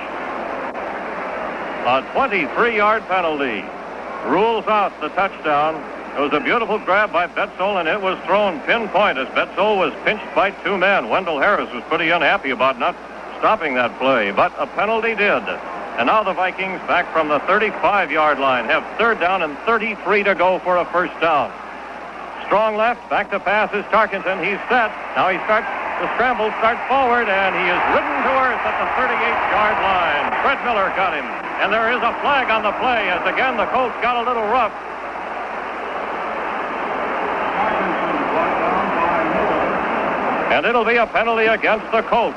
A twenty-three-yard penalty rules out the touchdown. It was a beautiful grab by Bedsole, and it was thrown pinpoint as Bedsole was pinched by two men. Wendell Harris was pretty unhappy about not stopping that play, but a penalty did. And now the Vikings, back from the thirty-five-yard line, have third down and thirty-three to go for a first down. Strong left, back to pass is Tarkenton. He's set. Now he starts the scramble, starts forward, and he is ridden to earth at the thirty-eight-yard line. Fred Miller got him. And there is a flag on the play as again the Colts got a little rough. And it'll be a penalty against the Colts.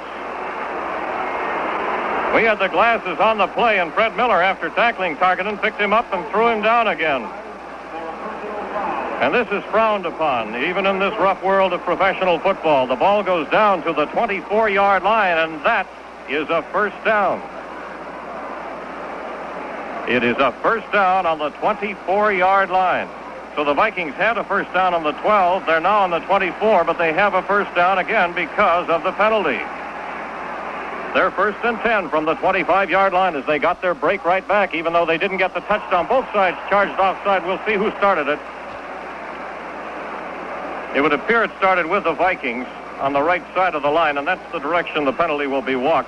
We had the glasses on the play, and Fred Miller, after tackling Tarkenton, picked him up and threw him down again. And this is frowned upon, even in this rough world of professional football. The ball goes down to the twenty-four-yard line, and that is a first down. It is a first down on the twenty-four-yard line. So the Vikings had a first down on the twelve. They're now on the twenty-four, but they have a first down again because of the penalty. They're first and ten from the twenty-five-yard line as they got their break right back, even though they didn't get the touchdown. Both sides charged offside. We'll see who started it. It would appear it started with the Vikings on the right side of the line, and that's the direction the penalty will be walked.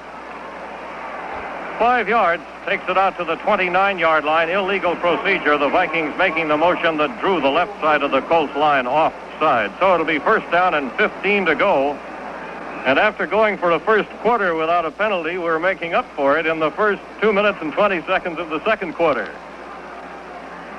Five yards, takes it out to the twenty-nine-yard line. Illegal procedure. The Vikings making the motion that drew the left side of the Colts line offside. So it'll be first down and fifteen to go. And after going for a first quarter without a penalty, we're making up for it in the first two minutes and twenty seconds of the second quarter.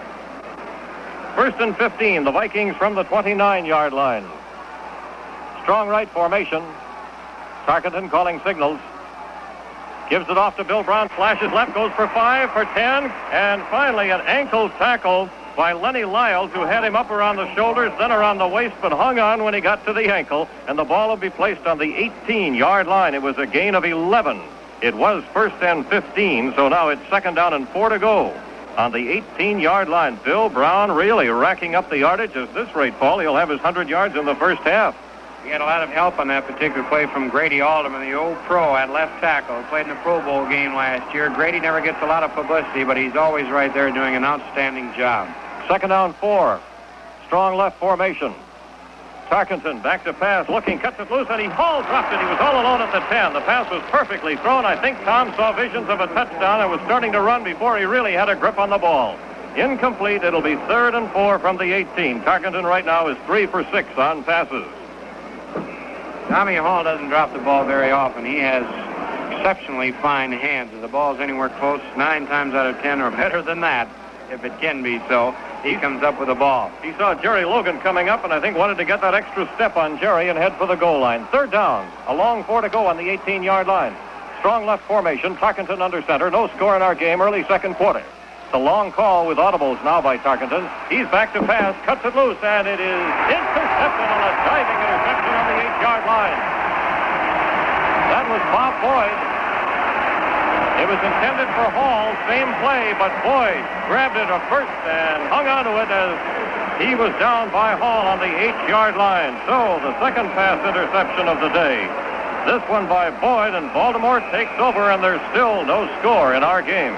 First and fifteen, the Vikings from the twenty-nine-yard line. Strong right formation. Tarkenton calling signals. Gives it off to Bill Brown, flashes left, goes for five, for ten, and finally an ankle tackle by Lenny Lyles, who had him up around the shoulders, then around the waist, but hung on when he got to the ankle, and the ball will be placed on the eighteen-yard line. It was a gain of eleven. It was first and fifteen, so now it's second down and four to go on the eighteen-yard line. Bill Brown really racking up the yardage. At this rate, Paul, he'll have his one hundred yards in the first half. He had a lot of help on that particular play from Grady Alderman, the old pro at left tackle. Played in the Pro Bowl game last year. Grady never gets a lot of publicity, but he's always right there doing an outstanding job. Second down, four. Strong left formation. Tarkenton back to pass, looking, cuts it loose, and he haul dropped it. He was all alone at the ten. The pass was perfectly thrown. I think Tom saw visions of a touchdown and was starting to run before he really had a grip on the ball. Incomplete. It'll be third and four from the eighteen. Tarkenton right now is three for six on passes. Tommy Hall doesn't drop the ball very often. He has exceptionally fine hands. If the ball's anywhere close, nine times out of ten or better than that, if it can be so, he comes up with the ball. He saw Jerry Logan coming up and I think wanted to get that extra step on Jerry and head for the goal line. Third down, a long four to go on the eighteen-yard line. Strong left formation, Tarkenton under center. No score in our game, early second quarter. It's a long call with audibles now by Tarkenton. He's back to pass, cuts it loose, and it is intercepted on a diving interception on the eight-yard line. That was Bob Boyd. It was intended for Hall, same play, but Boyd grabbed it at first and hung onto it as he was down by Hall on the eight-yard line. So the second pass interception of the day. This one by Boyd, and Baltimore takes over, and there's still no score in our game.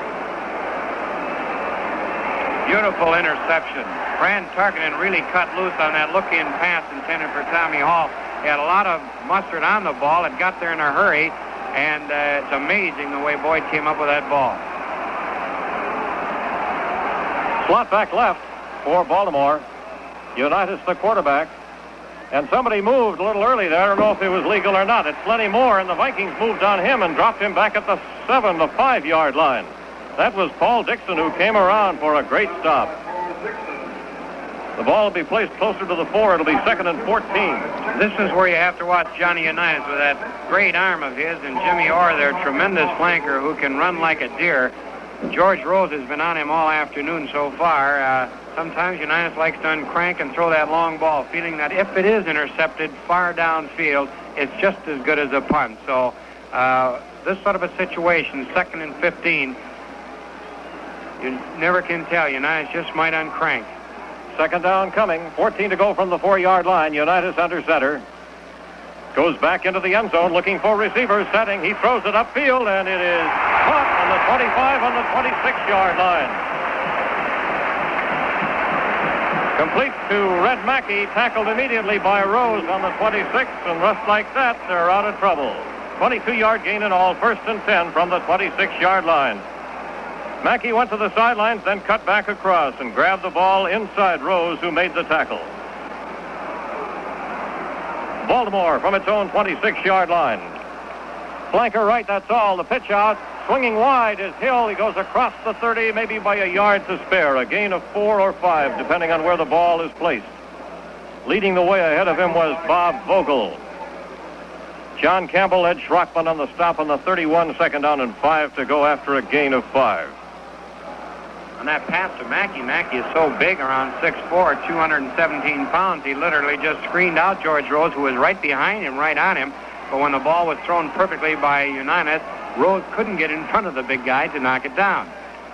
Beautiful interception. Fran Tarkenton really cut loose on that look-in pass intended for Tommy Hall. He had a lot of mustard on the ball. It got there in a hurry, and uh, it's amazing the way Boyd came up with that ball. Slot back left for Baltimore. Unitas the quarterback. And somebody moved a little early there. I don't know if it was legal or not. It's Lenny Moore, and the Vikings moved on him and dropped him back at the seven, the five-yard line. That was Paul Dixon, who came around for a great stop. The ball will be placed closer to the four. It'll be second and fourteen. This is where you have to watch Johnny Unitas with that great arm of his, and Jimmy Orr, their tremendous flanker who can run like a deer. George Rose has been on him all afternoon so far. Uh, sometimes Unitas likes to uncrank and throw that long ball, feeling that if it is intercepted far downfield, it's just as good as a punt. So uh, this sort of a situation, second and fifteen, you never can tell. Unitas just might uncrank. Second down coming. fourteen to go from the four-yard line. Unitas under center. Goes back into the end zone looking for receivers. Setting. He throws it upfield, and it is caught on the twenty-five on the twenty-six-yard line. Complete to Red Mackey. Tackled immediately by Rose on the twenty-six, and just like that, they're out of trouble. twenty-two-yard gain in all. First and ten from the twenty-six-yard line. Mackey went to the sidelines, then cut back across and grabbed the ball inside Rose, who made the tackle. Baltimore from its own twenty-six-yard line. Flanker right, that's all. The pitch out. Swinging wide is Hill. He goes across the thirty, maybe by a yard to spare. A gain of four or five, depending on where the ball is placed. Leading the way ahead of him was Bob Vogel. John Campbell led Schrockman on the stop on the thirty-one, second down and five to go after a gain of five. On that pass to Mackey, Mackey is so big, around six foot four, two hundred seventeen pounds, he literally just screened out George Rose, who was right behind him, right on him. But when the ball was thrown perfectly by Unitas, Rose couldn't get in front of the big guy to knock it down.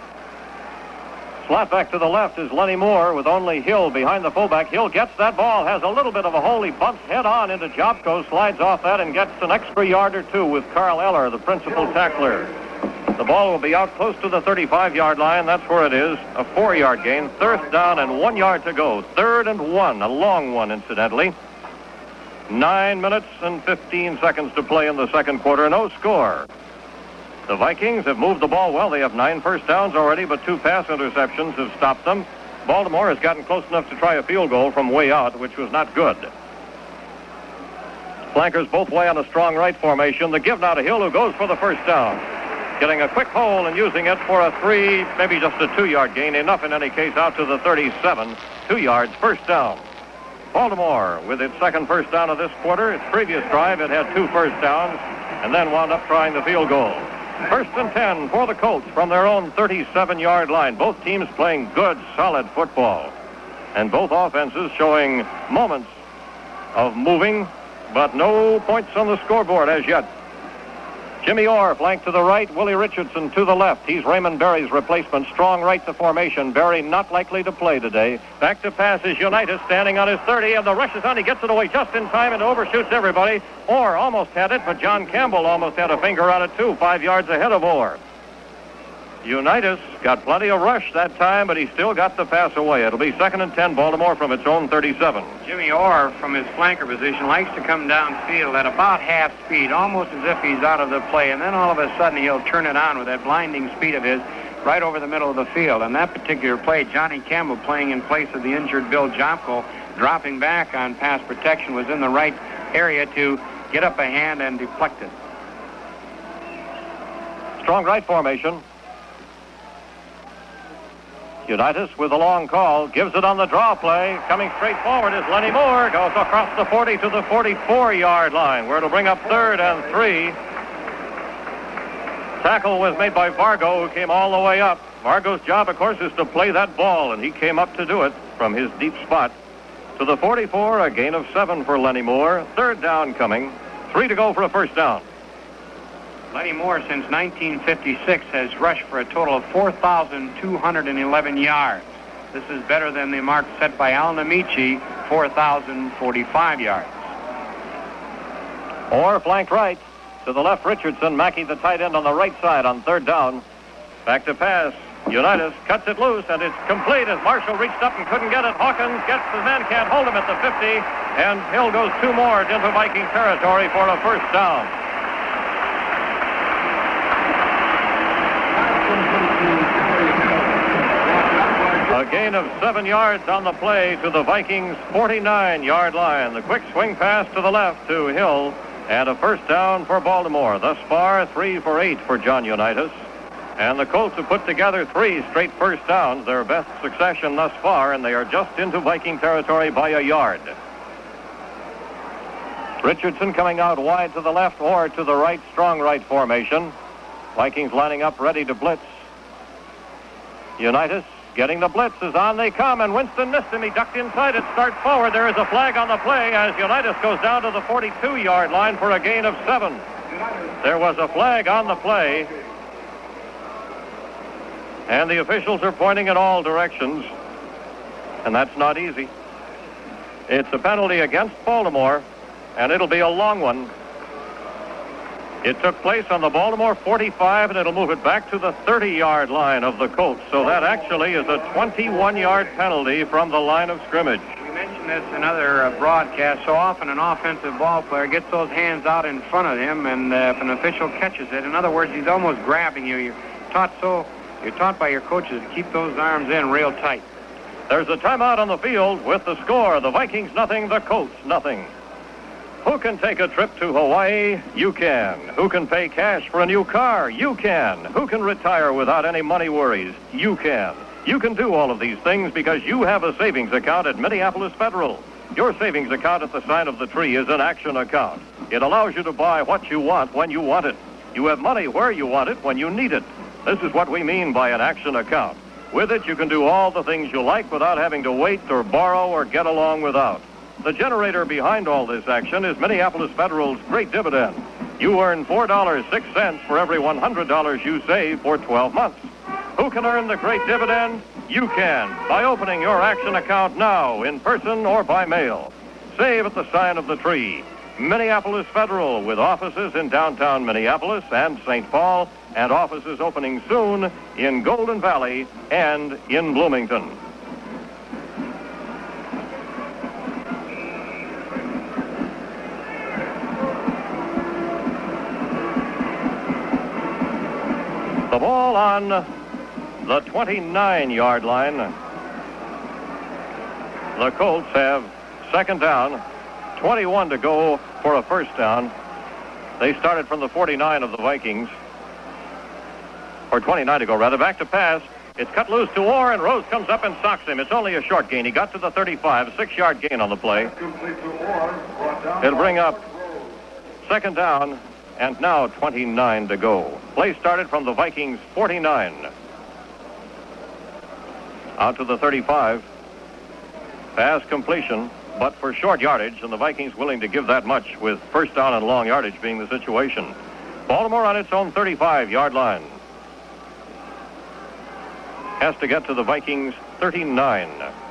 Slot back to the left is Lenny Moore with only Hill behind the fullback. Hill gets that ball, has a little bit of a hole. He bumps head on into Jobco, slides off that, and gets an extra yard or two with Carl Eller, the principal tackler. The ball will be out close to the thirty-five-yard line. That's where it is. A four-yard gain. Third down and one yard to go. Third and one. A long one, incidentally. Nine minutes and fifteen seconds to play in the second quarter. No score. The Vikings have moved the ball well. They have nine first downs already, but two pass interceptions have stopped them. Baltimore has gotten close enough to try a field goal from way out, which was not good. Flankers both way on a strong right formation. The give now to Hill, who goes for the first down. getting a quick hole and using it for a three, maybe just a two-yard gain. Enough in any case out to the thirty-seven. Two yards, first down. Baltimore with its second first down of this quarter. Its previous drive, it had two first downs and then wound up trying the field goal. First and ten for the Colts from their own thirty-seven-yard line. Both teams playing good, solid football. And both offenses showing moments of moving, but no points on the scoreboard as yet. Jimmy Orr flanked to the right, Willie Richardson to the left. He's Raymond Berry's replacement. Strong right to formation. Berry not likely to play today. Back to pass is Unitas standing on his thirty, and the rush is on. He gets it away just in time and overshoots everybody. Orr almost had it, but John Campbell almost had a finger on it too, five yards ahead of Orr. Unitas got plenty of rush that time, but he still got the pass away. It'll be second and ten, Baltimore from its own thirty-seven. Jimmy Orr, from his flanker position, likes to come downfield at about half speed, almost as if he's out of the play, and then all of a sudden he'll turn it on with that blinding speed of his right over the middle of the field. On that particular play, Johnny Campbell, playing in place of the injured Bill Jopko, dropping back on pass protection, was in the right area to get up a hand and deflect it. Strong right formation. Unitas with a long call, gives it on the draw play. Coming straight forward is Lenny Moore. Goes across the forty to the forty-four-yard line, where it'll bring up third and three. Tackle was made by Vargo, who came all the way up. Vargo's job, of course, is to play that ball, and he came up to do it from his deep spot. To the forty-four, a gain of seven for Lenny Moore. Third down coming. Three to go for a first down. Lenny Moore, since nineteen fifty-six, has rushed for a total of four thousand two hundred eleven yards. This is better than the mark set by Alan Amici, four thousand forty-five yards. Orr flank right. To the left, Richardson. Mackey, the tight end, on the right side on third down. Back to pass. Unitas cuts it loose, and it's complete as Marshall reached up and couldn't get it. Hawkins gets the man, can't hold him at the fifty, and Hill goes two more into Viking territory for a first down. A gain of seven yards on the play to the Vikings' forty-nine-yard line. The quick swing pass to the left to Hill, and a first down for Baltimore. Thus far, three for eight for John Unitas. And the Colts have put together three straight first downs, their best succession thus far, and they are just into Viking territory by a yard. Richardson coming out wide to the left or to the right, strong right formation. Vikings lining up ready to blitz. Unitas getting the blitz is on. They come, and Winston missed him. He ducked inside it. Start forward. There is a flag on the play as Unitas goes down to the forty-two-yard line for a gain of seven. There was a flag on the play, and the officials are pointing in all directions, and that's not easy. It's a penalty against Baltimore, and it'll be a long one. It took place on the Baltimore forty-five, and it'll move it back to the thirty-yard line of the Colts. So that actually is a twenty-one-yard penalty from the line of scrimmage. We mentioned this in other uh, broadcasts. So often an offensive ball player gets those hands out in front of him, and uh, if an official catches it, in other words, he's almost grabbing you. You're taught so. You're taught by your coaches to keep those arms in real tight. There's a timeout on the field with the score. The Vikings nothing, the Colts nothing. Who can take a trip to Hawaii? You can. Who can pay cash for a new car? You can. Who can retire without any money worries? You can. You can do all of these things because you have a savings account at Minneapolis Federal. Your savings account at the sign of the tree is an action account. It allows you to buy what you want when you want it. You have money where you want it when you need it. This is what we mean by an action account. With it, you can do all the things you like without having to wait or borrow or get along without. The generator behind all this action is Minneapolis Federal's Great Dividend. You earn four dollars and six cents for every one hundred dollars you save for twelve months. Who can earn the Great Dividend? You can, by opening your action account now, in person or by mail. Save at the sign of the tree. Minneapolis Federal, with offices in downtown Minneapolis and Saint Paul, and offices opening soon in Golden Valley and in Bloomington. The ball on the twenty-nine-yard line. The Colts have second down, twenty-one to go for a first down. They started from the forty-nine of the Vikings. or twenty-nine to go, rather. Back to pass. It's cut loose to Orr, and Rose comes up and socks him. It's only a short gain. He got to the thirty-five, six-yard gain on the play. It'll bring up second down, and now twenty-nine to go. Play started from the Vikings' forty-nine. Out to the thirty-five. Pass completion, but for short yardage, and the Vikings willing to give that much with first down and long yardage being the situation. Baltimore on its own thirty-five-yard line. Has to get to the Vikings' thirty-nine.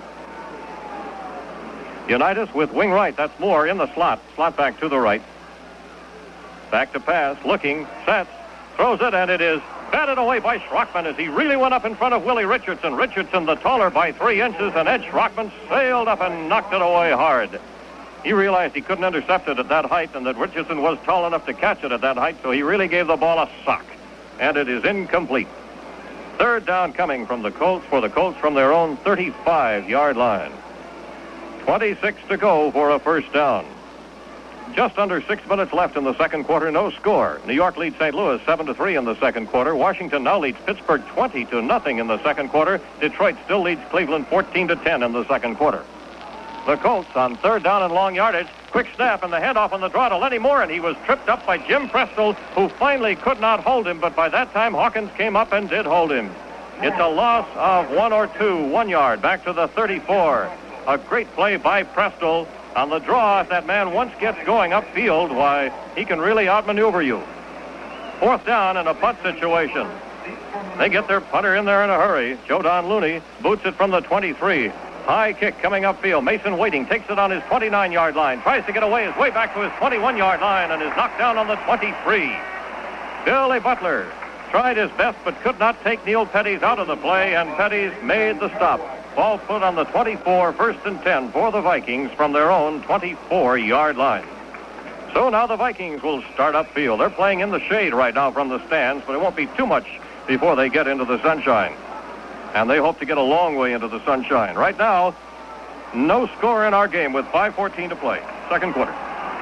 Unitas with wing right. That's Moore in the slot. Slot back to the right. Back to pass. Looking. Sets. Throws it, and it is batted away by Schrockman as he really went up in front of Willie Richardson. Richardson the taller by three inches, and Ed Schrockman sailed up and knocked it away hard. He realized he couldn't intercept it at that height and that Richardson was tall enough to catch it at that height, so he really gave the ball a sock. And it is incomplete. Third down coming from the Colts for the Colts from their own thirty-five-yard line. twenty-six to go for a first down. Just under six minutes left in the second quarter, no score. New York leads Saint Louis seven to three in the second quarter. Washington now leads Pittsburgh twenty to nothing in the second quarter. Detroit still leads Cleveland fourteen to ten in the second quarter. The Colts on third down and long yardage. Quick snap and the handoff on the draw to Lenny Moore, and he was tripped up by Jim Prestel, who finally could not hold him, but by that time Hawkins came up and did hold him. It's a loss of one or two, one yard, back to the thirty-four. A great play by Prestel. On the draw, if that man once gets going upfield, why, he can really outmaneuver you. Fourth down in a punt situation. They get their punter in there in a hurry. Joe Don Looney boots it from the twenty-three. High kick coming upfield. Mason waiting, takes it on his twenty-nine-yard line. Tries to get away his way back to his twenty-one-yard line and is knocked down on the twenty-three. Billy Butler tried his best but could not take Neil Petties out of the play, and Petties made the stop. Ball put on the twenty-four, first and ten for the Vikings from their own twenty-four-yard line. So now the Vikings will start upfield. They're playing in the shade right now from the stands, but it won't be too much before they get into the sunshine. And they hope to get a long way into the sunshine. Right now, no score in our game with five fourteen to play. Second quarter.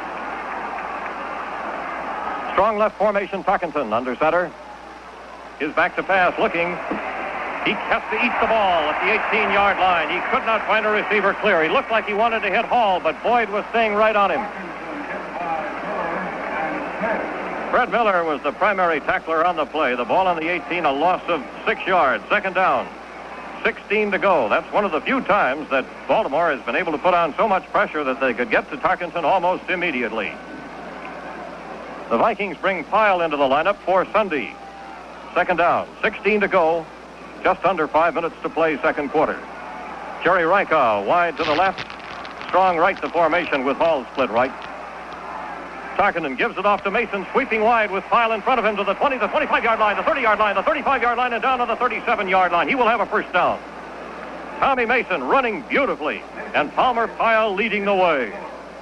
Strong left formation, Tuckinson under center. Is back to pass, looking. He has to eat the ball at the eighteen-yard line. He could not find a receiver clear. He looked like he wanted to hit Hall, but Boyd was staying right on him. Fred Miller was the primary tackler on the play. The ball on the eighteen, a loss of six yards. Second down. sixteen to go. That's one of the few times that Baltimore has been able to put on so much pressure that they could get to Tarkenton almost immediately. The Vikings bring Pyle into the lineup for Sunday. Second down. sixteen to go. Just under five minutes to play second quarter. Jerry Rykow wide to the left. Strong right to formation with Hall split right. Tarkenton gives it off to Mason, sweeping wide with Pyle in front of him to the twenty, the twenty-five-yard line, the thirty-yard line, the thirty-five-yard line, and down to the thirty-seven-yard line. He will have a first down. Tommy Mason running beautifully, and Palmer Pyle leading the way.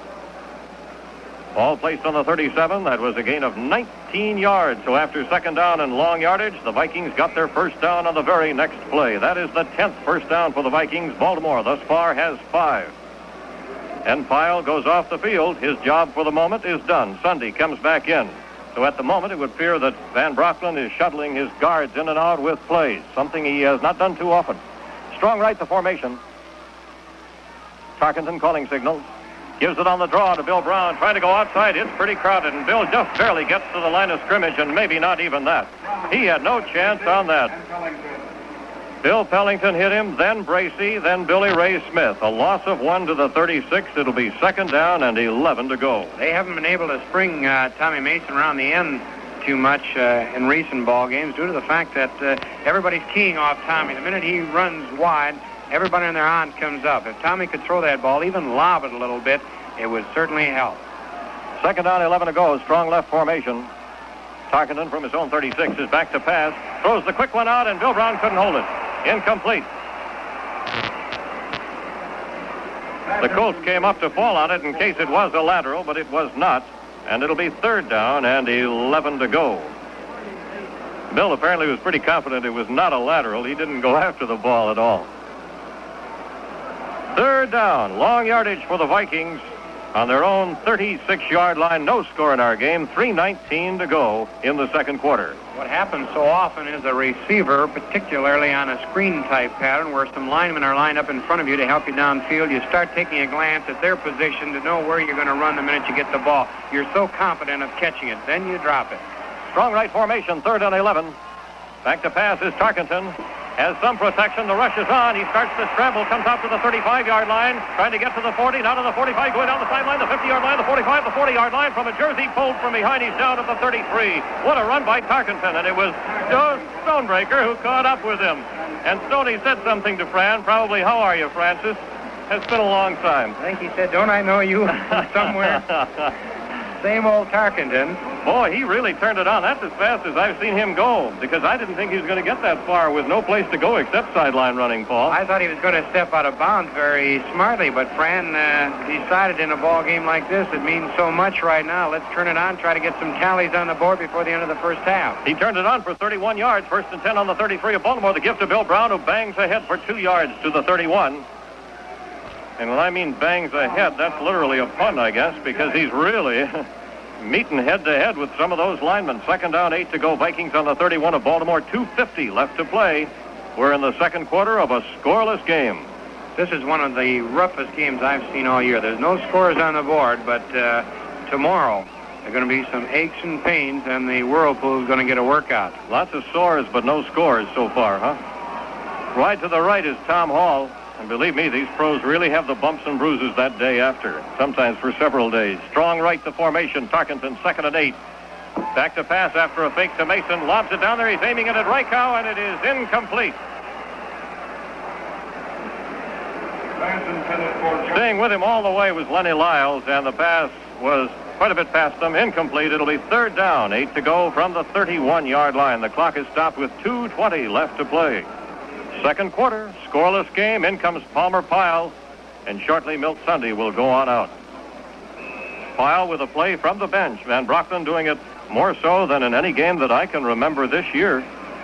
Ball placed on the thirty-seven. That was a gain of nineteen yards. So after second down and long yardage, the Vikings got their first down on the very next play. That is the tenth first down for the Vikings. Baltimore thus far has five. And Pyle goes off the field. His job for the moment is done. Sunday comes back in. So at the moment, it would appear that Van Brocklin is shuttling his guards in and out with plays, something he has not done too often. Strong right to formation. Tarkenton calling signals. Gives it on the draw to Bill Brown. Trying to go outside. It's pretty crowded, and Bill just barely gets to the line of scrimmage, and maybe not even that. He had no chance on that. Bill Pellington hit him, then Bracey, then Billy Ray Smith. A loss of one to the thirty-six. It'll be second down and eleven to go. They haven't been able to spring uh, Tommy Mason around the end too much uh, in recent ball games due to the fact that uh, everybody's keying off Tommy. The minute he runs wide, everybody on their on comes up. If Tommy could throw that ball, even lob it a little bit, it would certainly help. Second down, eleven to go. Strong left formation. Tarkenton from his own thirty-six is back to pass. Throws the quick one out, and Bill Brown couldn't hold it. Incomplete. The Colts came up to fall on it in case it was a lateral, but it was not. And it'll be third down and eleven to go. Bill apparently was pretty confident it was not a lateral. He didn't go after the ball at all. Third down, long yardage for the Vikings on their own thirty-six-yard line. No score in our game. three nineteen to go in the second quarter. What happens so often is a receiver, particularly on a screen-type pattern where some linemen are lined up in front of you to help you downfield, you start taking a glance at their position to know where you're going to run the minute you get the ball. You're so confident of catching it. Then you drop it. Strong right formation, third and eleven. Back to pass is Tarkenton. Has some protection. The rush is on. He starts to scramble, comes out to the thirty-five-yard line, trying to get to the forty, now to the forty-five, going down the sideline, the fifty-yard line, the forty-five, the forty-yard line. From a jersey pulled from behind, he's down at the thirty-three. What a run by Tarkenton, and it was Joe Stonebreaker who caught up with him. And Stoney said something to Fran, probably, "How are you, Francis? It's been a long time." I think he said, "Don't I know you somewhere?" Same old Tarkenton. Boy, he really turned it on. That's as fast as I've seen him go, because I didn't think he was going to get that far with no place to go except sideline running, Paul. I thought he was going to step out of bounds very smartly, but Fran uh, decided in a ball game like this, it means so much right now. Let's turn it on, try to get some tallies on the board before the end of the first half. He turned it on for thirty-one yards, first and ten on the thirty-three of Baltimore. The gift to Bill Brown, who bangs ahead for two yards to the thirty-one. And when I mean bangs ahead, that's literally a pun, I guess, because he's really meeting head-to-head with some of those linemen. Second down, eight to go. Vikings on the thirty-one of Baltimore. two fifty left to play. We're in the second quarter of a scoreless game. This is one of the roughest games I've seen all year. There's no scores on the board, but uh, tomorrow there are going to be some aches and pains, and the Whirlpool is going to get a workout. Lots of sores, but no scores so far, huh? Right to the right is Tom Hall. And believe me, these pros really have the bumps and bruises that day after, sometimes for several days. Strong right to formation. Tarkenton, second and eight. Back to pass after a fake to Mason. Lobs it down there. He's aiming it at Reichow, and it is incomplete. Staying with him all the way was Lenny Lyles, and the pass was quite a bit past them. Incomplete. It'll be third down. Eight to go from the thirty-one-yard line. The clock is stopped with two twenty left to play. Second quarter, scoreless game. In comes Palmer Pyle, and shortly Milt Sunday will go on out. Pyle with a play from the bench. Van Brockton doing it more so than in any game that I can remember this year.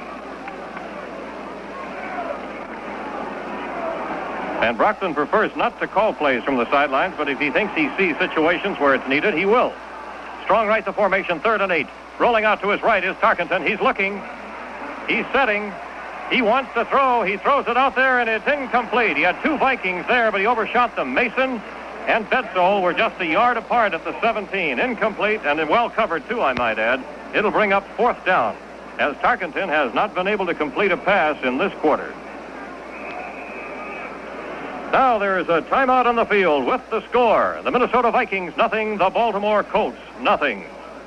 Van Brockton prefers not to call plays from the sidelines, but if he thinks he sees situations where it's needed, he will. Strong right to formation, third and eight. Rolling out to his right is Tarkenton. He's looking. He's setting. He wants to throw. He throws it out there, and it's incomplete. He had two Vikings there, but he overshot them. Mason and Bedsole were just a yard apart at the seventeen. Incomplete, and well covered, too, I might add. It'll bring up fourth down, as Tarkenton has not been able to complete a pass in this quarter. Now there is a timeout on the field with the score. The Minnesota Vikings, nothing. The Baltimore Colts, nothing.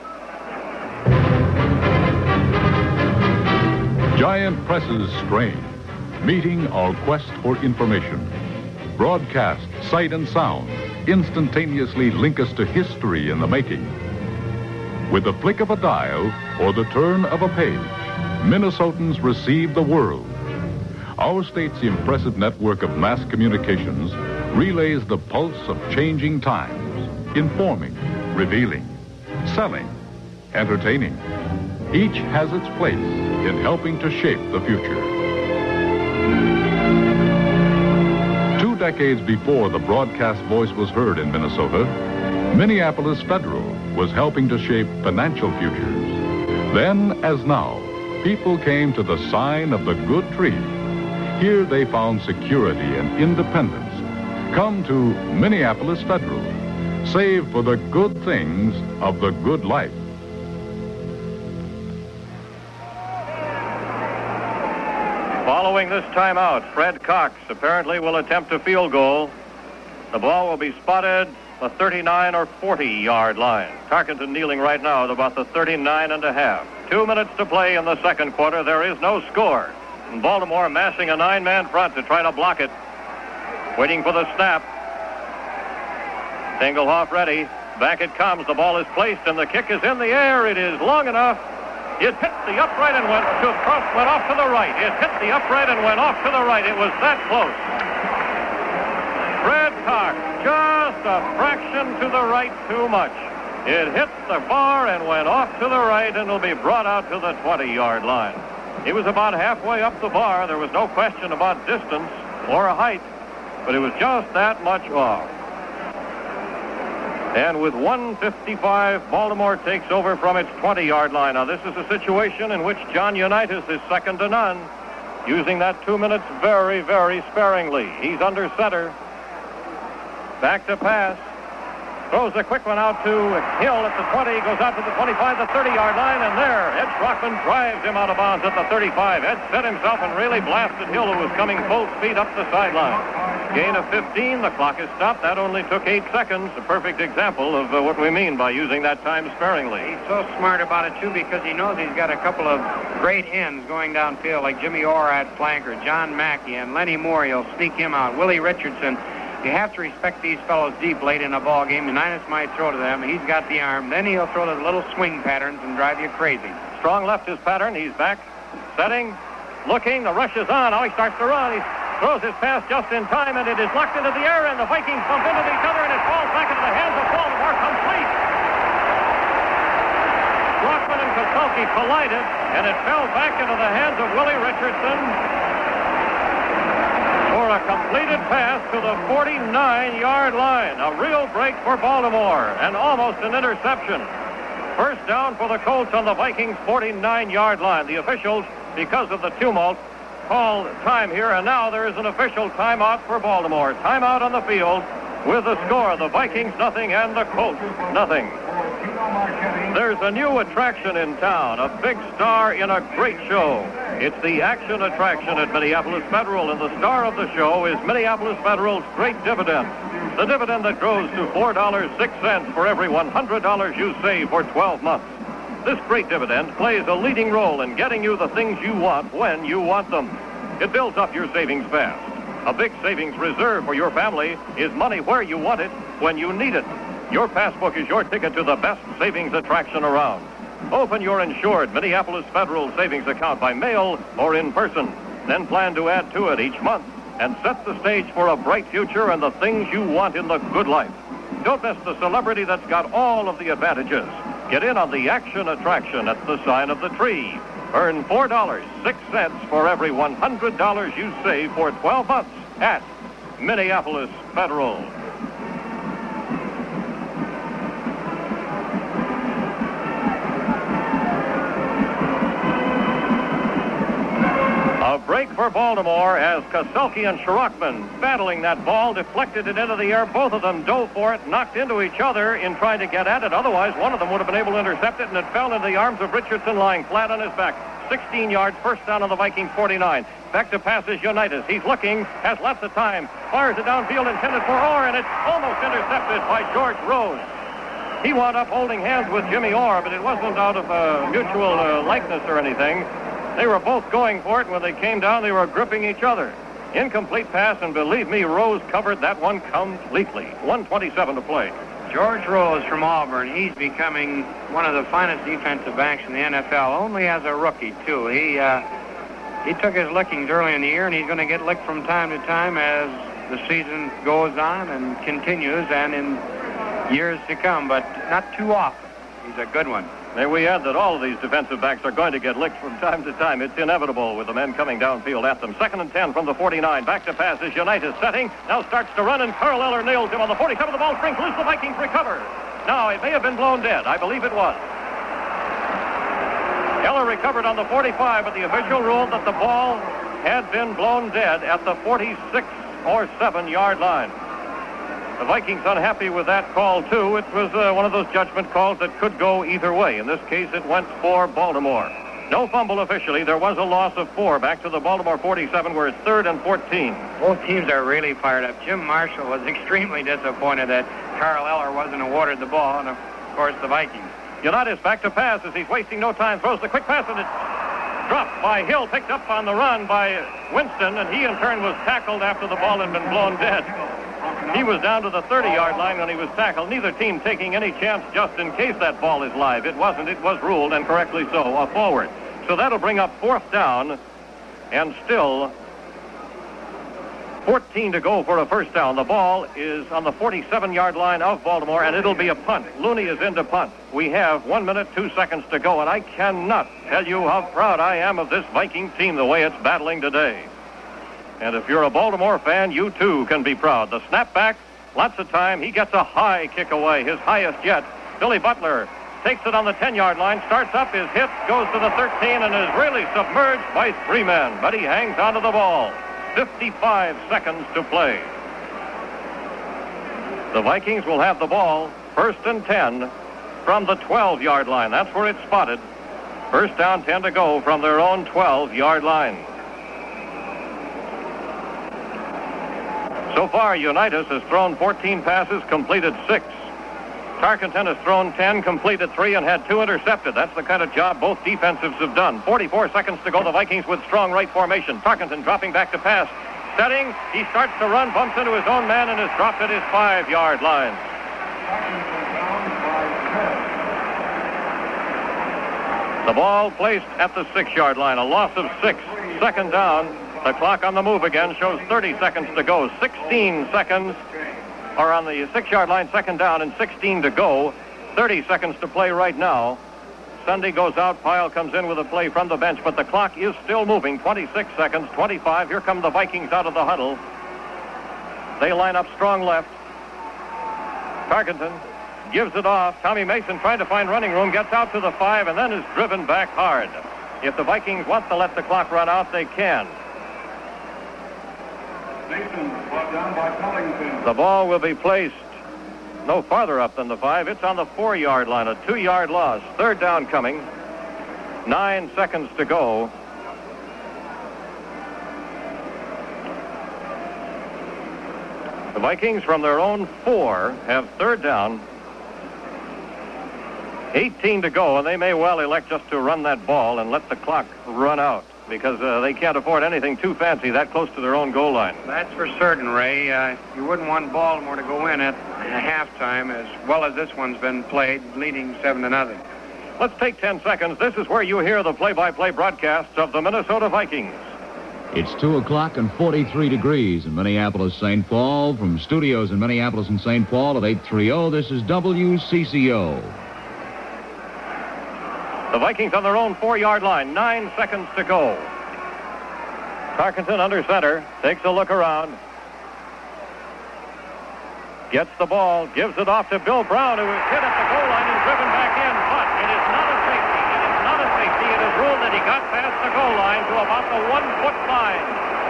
Giant presses strain, meeting our quest for information. Broadcast, sight and sound instantaneously link us to history in the making. With the flick of a dial or the turn of a page, Minnesotans receive the world. Our state's impressive network of mass communications relays the pulse of changing times, informing, revealing, selling, entertaining. Each has its place in helping to shape the future. Two decades before the broadcast voice was heard in Minnesota, Minneapolis Federal was helping to shape financial futures. Then, as now, people came to the sign of the good tree. Here they found security and independence. Come to Minneapolis Federal. Save for the good things of the good life. Following this timeout, Fred Cox apparently will attempt a field goal. The ball will be spotted the thirty-nine or forty-yard line. Tarkenton kneeling right now at about the thirty-nine and a half. Two minutes to play in the second quarter. There is no score. And Baltimore massing a nine-man front to try to block it. Waiting for the snap. Engelhoff ready. Back it comes. The ball is placed, and the kick is in the air. It is long enough. It hit the upright and went to cross, went off to the right. It hit the upright and went off to the right. It was that close. Fred Cox, just a fraction to the right too much. It hit the bar and went off to the right, and will be brought out to the twenty-yard line. He was about halfway up the bar. There was no question about distance or height, but it was just that much off. And with one fifty-five, Baltimore takes over from its twenty-yard line. Now, this is a situation in which John Unitas is second to none, using that two minutes very, very sparingly. He's under center. Back to pass. Throws a quick one out to Hill at the twenty, goes out to the twenty-five, the thirty-yard line, and there, Ed Schrockman drives him out of bounds at the thirty-five. Ed set himself and really blasted Hill, who was coming full speed up the sideline. Gain of fifteen, the clock is stopped. That only took eight seconds. A perfect example of uh, what we mean by using that time sparingly. He's so smart about it, too, because he knows he's got a couple of great ends going downfield, like Jimmy Orr at flanker, John Mackey, and Lenny Moore. He'll sneak him out. Willie Richardson. You have to respect these fellows deep late in a ball game. Unitas might throw to them. He's got the arm. Then he'll throw those little swing patterns and drive you crazy. Strong left his pattern. He's back, setting, looking. The rush is on. Now he starts to run. He throws his pass just in time, and it is locked into the air, and the Vikings bump into each other, and it falls back into the hands of Baltimore, complete. Schrockman and Koselke collided, and it fell back into the hands of Willie Richardson for a completed pass to the forty-nine-yard line. A real break for Baltimore, and almost an interception. First down for the Colts on the Vikings' forty-nine-yard line. The officials, because of the tumult, call time here, and now there is an official timeout for Baltimore. Timeout on the field with the score, the Vikings nothing and the Colts nothing. There's a new attraction in town, a big star in a great show. It's the action attraction at Minneapolis Federal, and the star of the show is Minneapolis Federal's Great Dividend. The dividend that grows to four dollars and six cents for every one hundred dollars you save for twelve months. This great dividend plays a leading role in getting you the things you want when you want them. It builds up your savings fast. A big savings reserve for your family is money where you want it, when you need it. Your passbook is your ticket to the best savings attraction around. Open your insured Minneapolis Federal Savings account by mail or in person. Then plan to add to it each month and set the stage for a bright future and the things you want in the good life. Don't miss the celebrity that's got all of the advantages. Get in on the action attraction at the sign of the tree. Earn four dollars and six cents for every one hundred dollars you save for twelve months at Minneapolis Federal. A break for Baltimore as Koselke and Schrockman, battling that ball, deflected it into the air. Both of them dove for it, knocked into each other in trying to get at it. Otherwise, one of them would have been able to intercept it, and it fell into the arms of Richardson, lying flat on his back. sixteen yards, first down on the Vikings forty-nine. Back to pass is Unitas. He's looking, has lots of time, fires it downfield, intended for Orr, and it's almost intercepted by George Rose. He wound up holding hands with Jimmy Orr, but it wasn't out of uh, mutual uh, likeness or anything. They were both going for it, and when they came down, they were gripping each other. Incomplete pass, and believe me, Rose covered that one completely. one twenty-seven to play. George Rose from Auburn, he's becoming one of the finest defensive backs in the N F L, only as a rookie, too. He uh, he took his lickings early in the year, and he's going to get licked from time to time as the season goes on and continues and in years to come, but not too often. He's a good one. May we add that all of these defensive backs are going to get licked from time to time. It's inevitable with the men coming downfield at them. Second and ten from the forty-nine. Back to pass is Unitas setting. Now starts to run, and Carl Eller nails him on the forty-seven. The ball springs loose. The Vikings recover. Now, it may have been blown dead. I believe it was. Eller recovered on the forty-five, but the official ruled that the ball had been blown dead at the forty-six or seven-yard line. The Vikings unhappy with that call, too. It was uh, one of those judgment calls that could go either way. In this case, it went for Baltimore. No fumble officially. There was a loss of four back to the Baltimore forty-seven, where it's third and fourteen. Both teams are really fired up. Jim Marshall was extremely disappointed that Carl Eller wasn't awarded the ball, and, of course, the Vikings. Unitas back to pass as he's wasting no time. Throws the quick pass, and it's dropped by Hill, picked up on the run by Winston, and he, in turn, was tackled after the ball had been blown dead. He was down to the thirty-yard line when he was tackled. Neither team taking any chance just in case that ball is live. It wasn't. It was ruled, and correctly so, a forward. So that'll bring up fourth down, and still fourteen to go for a first down. The ball is on the forty-seven-yard line of Baltimore, and it'll be a punt. Looney is in to punt. We have one minute, two seconds to go, and I cannot tell you how proud I am of this Viking team, the way it's battling today. And if you're a Baltimore fan, you too can be proud. The snapback lots of time. He gets a high kick away, his highest yet. Billy Butler takes it on the ten-yard line, starts up, is hit, goes to the thirteen, and is really submerged by three men. But he hangs onto the ball. fifty-five seconds to play. The Vikings will have the ball first and ten from the twelve-yard line. That's where it's spotted. First down, ten to go from their own twelve-yard line. So far, Unitas has thrown fourteen passes, completed six. Tarkenton has thrown ten, completed three, and had two intercepted. That's the kind of job both defensives have done. forty-four seconds to go. The Vikings with strong right formation. Tarkenton dropping back to pass. Setting. He starts to run, bumps into his own man, and is dropped at his five-yard line. The ball placed at the six-yard line. A loss of six. Second down. The clock on the move again shows thirty seconds to go. sixteen seconds are on the six-yard line, second down, and sixteen to go. thirty seconds to play right now. Sunday goes out. Pyle comes in with a play from the bench, but the clock is still moving. twenty-six seconds, twenty-five. Here come the Vikings out of the huddle. They line up strong left. Tarkenton gives it off. Tommy Mason trying to find running room, gets out to the five, and then is driven back hard. If the Vikings want to let the clock run out, they can. The ball will be placed no farther up than the five. It's on the four-yard line, a two-yard loss. Third down coming. Nine seconds to go. The Vikings from their own four have third down. eighteen to go, and they may well elect just to run that ball and let the clock run out, because uh, they can't afford anything too fancy that close to their own goal line. That's for certain, Ray. Uh, you wouldn't want Baltimore to go in at halftime as well as this one's been played, leading seven to nothing. Let's take ten seconds. This is where you hear the play-by-play broadcasts of the Minnesota Vikings. It's two o'clock and forty-three degrees in Minneapolis, Saint Paul. From studios in Minneapolis and Saint Paul at eight thirty, this is W C C O. The Vikings on their own four-yard line. Nine seconds to go. Tarkenton under center. Takes a look around. Gets the ball. Gives it off to Bill Brown, who is hit at the goal line and driven back in. But it is not a safety. It is not a safety. It is ruled that he got past the goal line to about the one-foot line.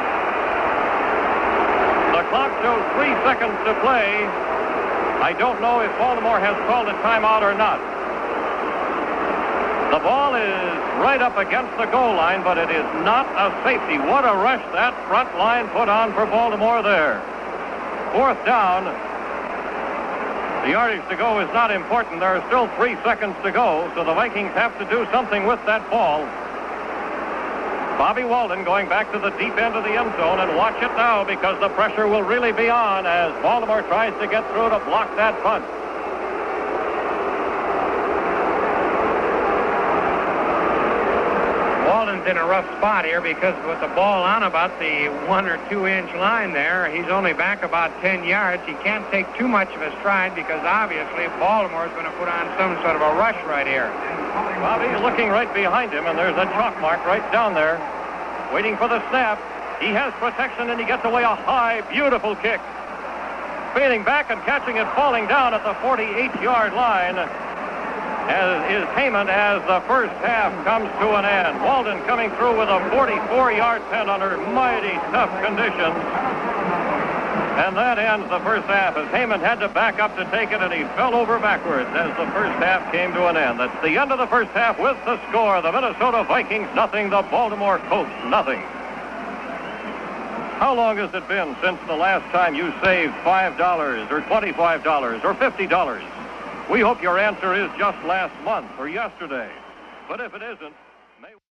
The clock shows three seconds to play. I don't know if Baltimore has called a timeout or not. The ball is right up against the goal line, but it is not a safety. What a rush that front line put on for Baltimore there. Fourth down. The yardage to go is not important. There are still three seconds to go, so the Vikings have to do something with that ball. Bobby Walden going back to the deep end of the end zone, and watch it now because the pressure will really be on as Baltimore tries to get through to block that punt. Walden's in a rough spot here because with the ball on about the one or two inch line there, he's only back about ten yards. He can't take too much of a stride because obviously Baltimore is going to put on some sort of a rush right here. Bobby's looking right behind him, and there's a chalk mark right down there, waiting for the snap. He has protection, and he gets away a high, beautiful kick. Fading back and catching it, falling down at the forty-eight-yard line. As is Heyman as the first half comes to an end. Walden coming through with a forty-four-yard pen under mighty tough conditions. And that ends the first half as Heyman had to back up to take it, and he fell over backwards as the first half came to an end. That's the end of the first half with the score. The Minnesota Vikings nothing, the Baltimore Colts nothing. How long has it been since the last time you saved five dollars or twenty-five dollars or fifty dollars? We hope your answer is just last month or yesterday. But if it isn't,